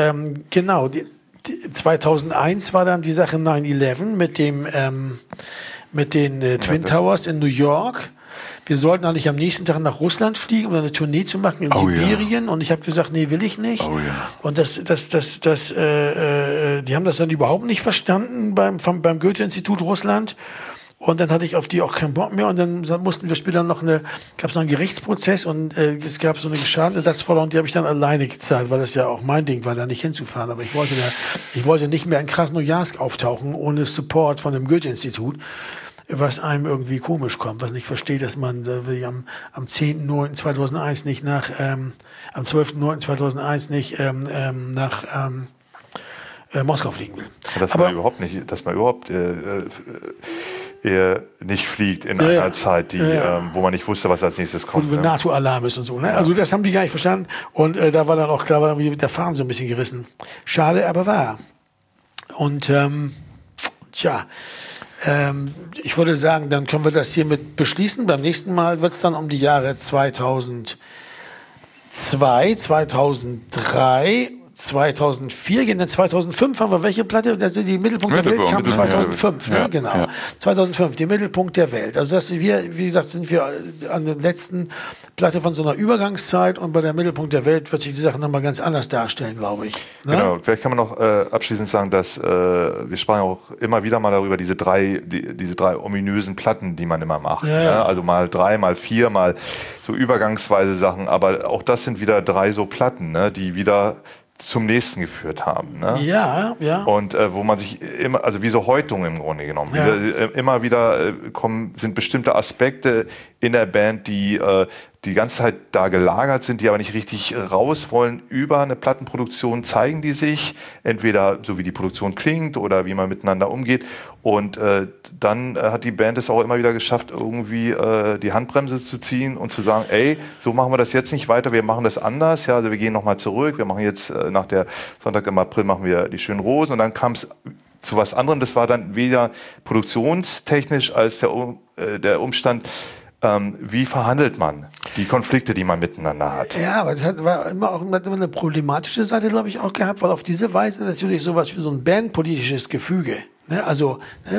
2001 war dann die Sache 9/11 mit den Twin Towers in New York. Wir sollten eigentlich am nächsten Tag nach Russland fliegen, um eine Tournee zu machen in Sibirien. Ja. Und ich habe gesagt, nee, will ich nicht. Oh, ja. Und die haben das dann überhaupt nicht verstanden beim Goethe-Institut Russland. Und dann hatte ich auf die auch keinen Bock mehr. Und dann mussten wir später gab es noch einen Gerichtsprozess und es gab so eine Schadenersatzforderung, und die habe ich dann alleine gezahlt, weil das ja auch mein Ding war, da nicht hinzufahren. Aber ich wollte nicht mehr in Krasnojarsk auftauchen, ohne Support von dem Goethe-Institut, was einem irgendwie komisch kommt, was nicht versteht, dass man am 10.09.2001 nicht am 12.09.2001 nicht nach Moskau fliegen will. Dass man überhaupt nicht fliegt in einer Zeit, wo man nicht wusste, was als nächstes kommt. Wo NATO-Alarm ist und so. Ne? Ja. Also das haben die gar nicht verstanden. Und da war dann auch klar, war mit der Fahnen so ein bisschen gerissen. Schade, aber wahr. Und ich würde sagen, dann können wir das hiermit beschließen. Beim nächsten Mal wird es dann um die Jahre 2002, 2003, 2004 gehen. Dann 2005 haben wir welche Platte? Also die Mittelpunkt der Welt kam 2005. Ja, genau. Ja. 2005, die Mittelpunkt der Welt. Also das wir, wie gesagt, sind wir an der letzten Platte von so einer Übergangszeit und bei der Mittelpunkt der Welt wird sich die Sache nochmal ganz anders darstellen, glaube ich. Ne? Genau. Vielleicht kann man noch abschließend sagen, dass wir sprachen auch immer wieder mal darüber, diese drei ominösen Platten, die man immer macht. Ja. Ne? Also mal 3, mal 4, mal so übergangsweise Sachen. Aber auch das sind wieder 3 so Platten, ne? Die wieder zum nächsten geführt haben. Ne? Ja. Und wo man sich immer, also wie so Häutungen im Grunde genommen, immer wieder sind bestimmte Aspekte in der Band, die die ganze Zeit da gelagert sind, die aber nicht richtig raus wollen. Über eine Plattenproduktion zeigen die sich, entweder so wie die Produktion klingt oder wie man miteinander umgeht. Und dann hat die Band es auch immer wieder geschafft, irgendwie die Handbremse zu ziehen und zu sagen, ey, so machen wir das jetzt nicht weiter, wir machen das anders. Ja, also wir gehen nochmal zurück, wir machen jetzt nach der Sonntag im April machen wir die schönen Rosen. Und dann kam es zu was anderem. Das war dann weder produktionstechnisch als der Umstand, wie verhandelt man die Konflikte, die man miteinander hat? Ja, aber das war immer eine problematische Seite, glaube ich, auch gehabt, weil auf diese Weise natürlich sowas wie so ein bandpolitisches Gefüge, ne? Also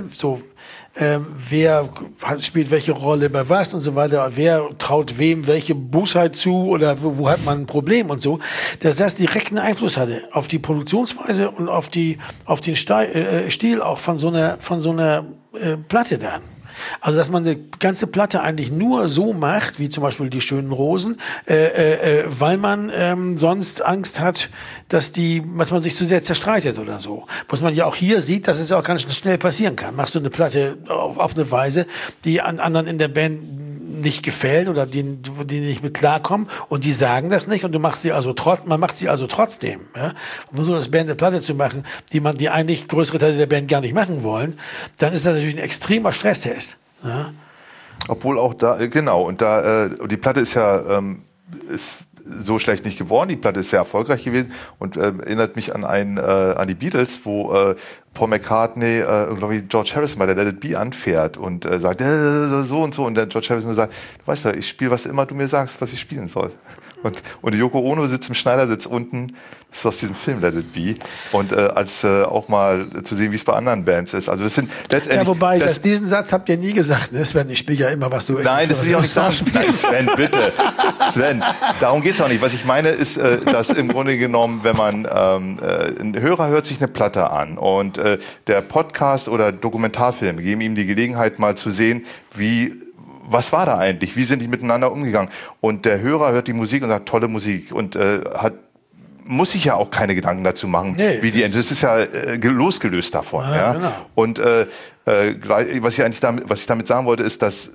wer spielt welche Rolle bei was und so weiter, wer traut wem welche Bosheit zu oder wo hat man ein Problem und so, dass das direkten Einfluss hatte auf die Produktionsweise und auf den Stil auch von so einer Platte dann. Also, dass man eine ganze Platte eigentlich nur so macht, wie zum Beispiel die schönen Rosen, weil man sonst Angst hat, dass man sich zu sehr zerstreitet oder so. Was man ja auch hier sieht, dass es ja auch ganz schnell passieren kann. Machst du eine Platte auf eine Weise, die an anderen in der Band nicht gefällt oder die nicht mit klarkommen und die sagen das nicht und man macht sie also trotzdem. Ja? Um so eine Band eine Platte zu machen, die eigentlich größere Teile der Band gar nicht machen wollen, dann ist das natürlich ein extremer Stresstest. Ja? Obwohl auch da, genau, und die Platte ist ja ist so schlecht nicht geworden, die Platte ist sehr erfolgreich gewesen und erinnert mich an die Beatles, wo Paul McCartney, glaube ich, George Harrison bei der Let It Be anfährt und sagt, so und so. Und der George Harrison sagt, du weißt ja, ich spiele, was immer du mir sagst, was ich spielen soll. Und Yoko Ono sitzt im Schneidersitz unten, das ist aus diesem Film Let It Be. Und auch mal zu sehen, wie es bei anderen Bands ist. Also das sind letztendlich... Ja, wobei, diesen Satz habt ihr nie gesagt, ne? Sven, ich spiele ja immer, was du... Nein, das will ich auch nicht sagen. Nein, Sven, bitte. Sven, darum geht's auch nicht. Was ich meine ist, dass im Grunde genommen, wenn man... ein Hörer hört sich eine Platte an und der Podcast oder Dokumentarfilm geben ihm die Gelegenheit, mal zu sehen, was war da eigentlich? Wie sind die miteinander umgegangen? Und der Hörer hört die Musik und sagt, tolle Musik. Und muss sich ja auch keine Gedanken dazu machen, wie die Ende. Das ist ja losgelöst davon. Ja. Genau. Und was ich damit sagen wollte, ist, dass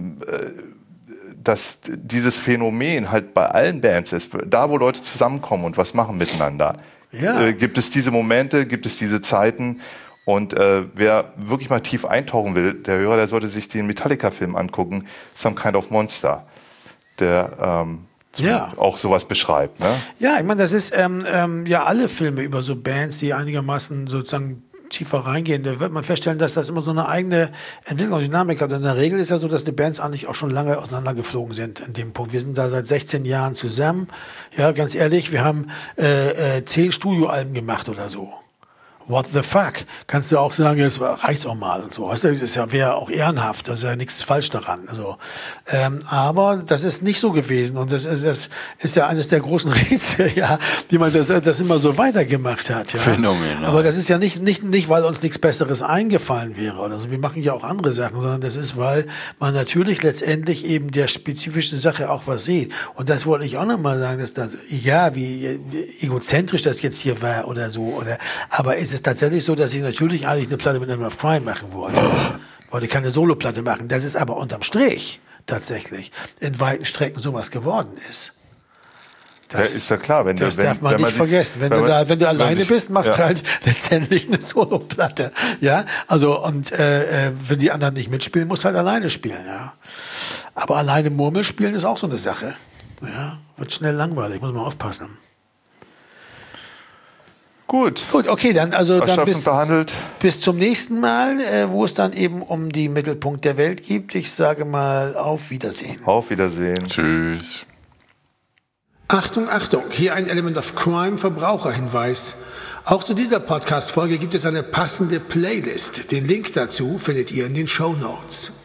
dieses Phänomen halt bei allen Bands ist. Da, wo Leute zusammenkommen und was machen miteinander. Ja. Gibt es diese Momente, gibt es diese Zeiten. Und wer wirklich mal tief eintauchen will, der Hörer, der sollte sich den Metallica-Film angucken, Some Kind of Monster, der auch sowas beschreibt. Ne? Ja, ich meine, das ist alle Filme über so Bands, die einigermaßen sozusagen tiefer reingehen, da wird man feststellen, dass das immer so eine eigene Entwicklung und Dynamik hat. Und in der Regel ist ja so, dass die Bands eigentlich auch schon lange auseinandergeflogen sind in dem Punkt. Wir sind da seit 16 Jahren zusammen. Ja, ganz ehrlich, wir haben 10 Studioalben gemacht oder so. What the fuck? Kannst du auch sagen, es reicht auch mal und so. Das wäre auch ehrenhaft, das ist ja nichts falsch daran. Also, aber das ist nicht so gewesen und das ist ja eines der großen Rätsel, ja, wie man das immer so weitergemacht hat. Ja. Phänomen. Aber das ist ja nicht, weil uns nichts Besseres eingefallen wäre oder so. Wir machen ja auch andere Sachen, sondern das ist, weil man natürlich letztendlich eben der spezifischen Sache auch was sieht. Und das wollte ich auch nochmal sagen, dass das, egal wie egozentrisch das jetzt hier war oder so, aber es ist tatsächlich so, dass ich natürlich eigentlich eine Platte mit Element of Crime machen wollte. Wollte keine Soloplatte machen. Das ist aber unterm Strich tatsächlich in weiten Strecken sowas geworden ist. Das ist ja klar. Das darf man nicht vergessen. Wenn du alleine bist, machst du halt letztendlich eine Soloplatte. Ja, also und wenn die anderen nicht mitspielen, musst du halt alleine spielen. Ja, aber alleine Murmel spielen ist auch so eine Sache. Ja, wird schnell langweilig, muss man aufpassen. Gut, okay, dann bis zum nächsten Mal, wo es dann eben um die Mittelpunkt der Welt geht. Ich sage mal auf Wiedersehen. Auf Wiedersehen. Tschüss. Achtung, hier ein Element of Crime Verbraucherhinweis. Auch zu dieser Podcast-Folge gibt es eine passende Playlist. Den Link dazu findet ihr in den Shownotes.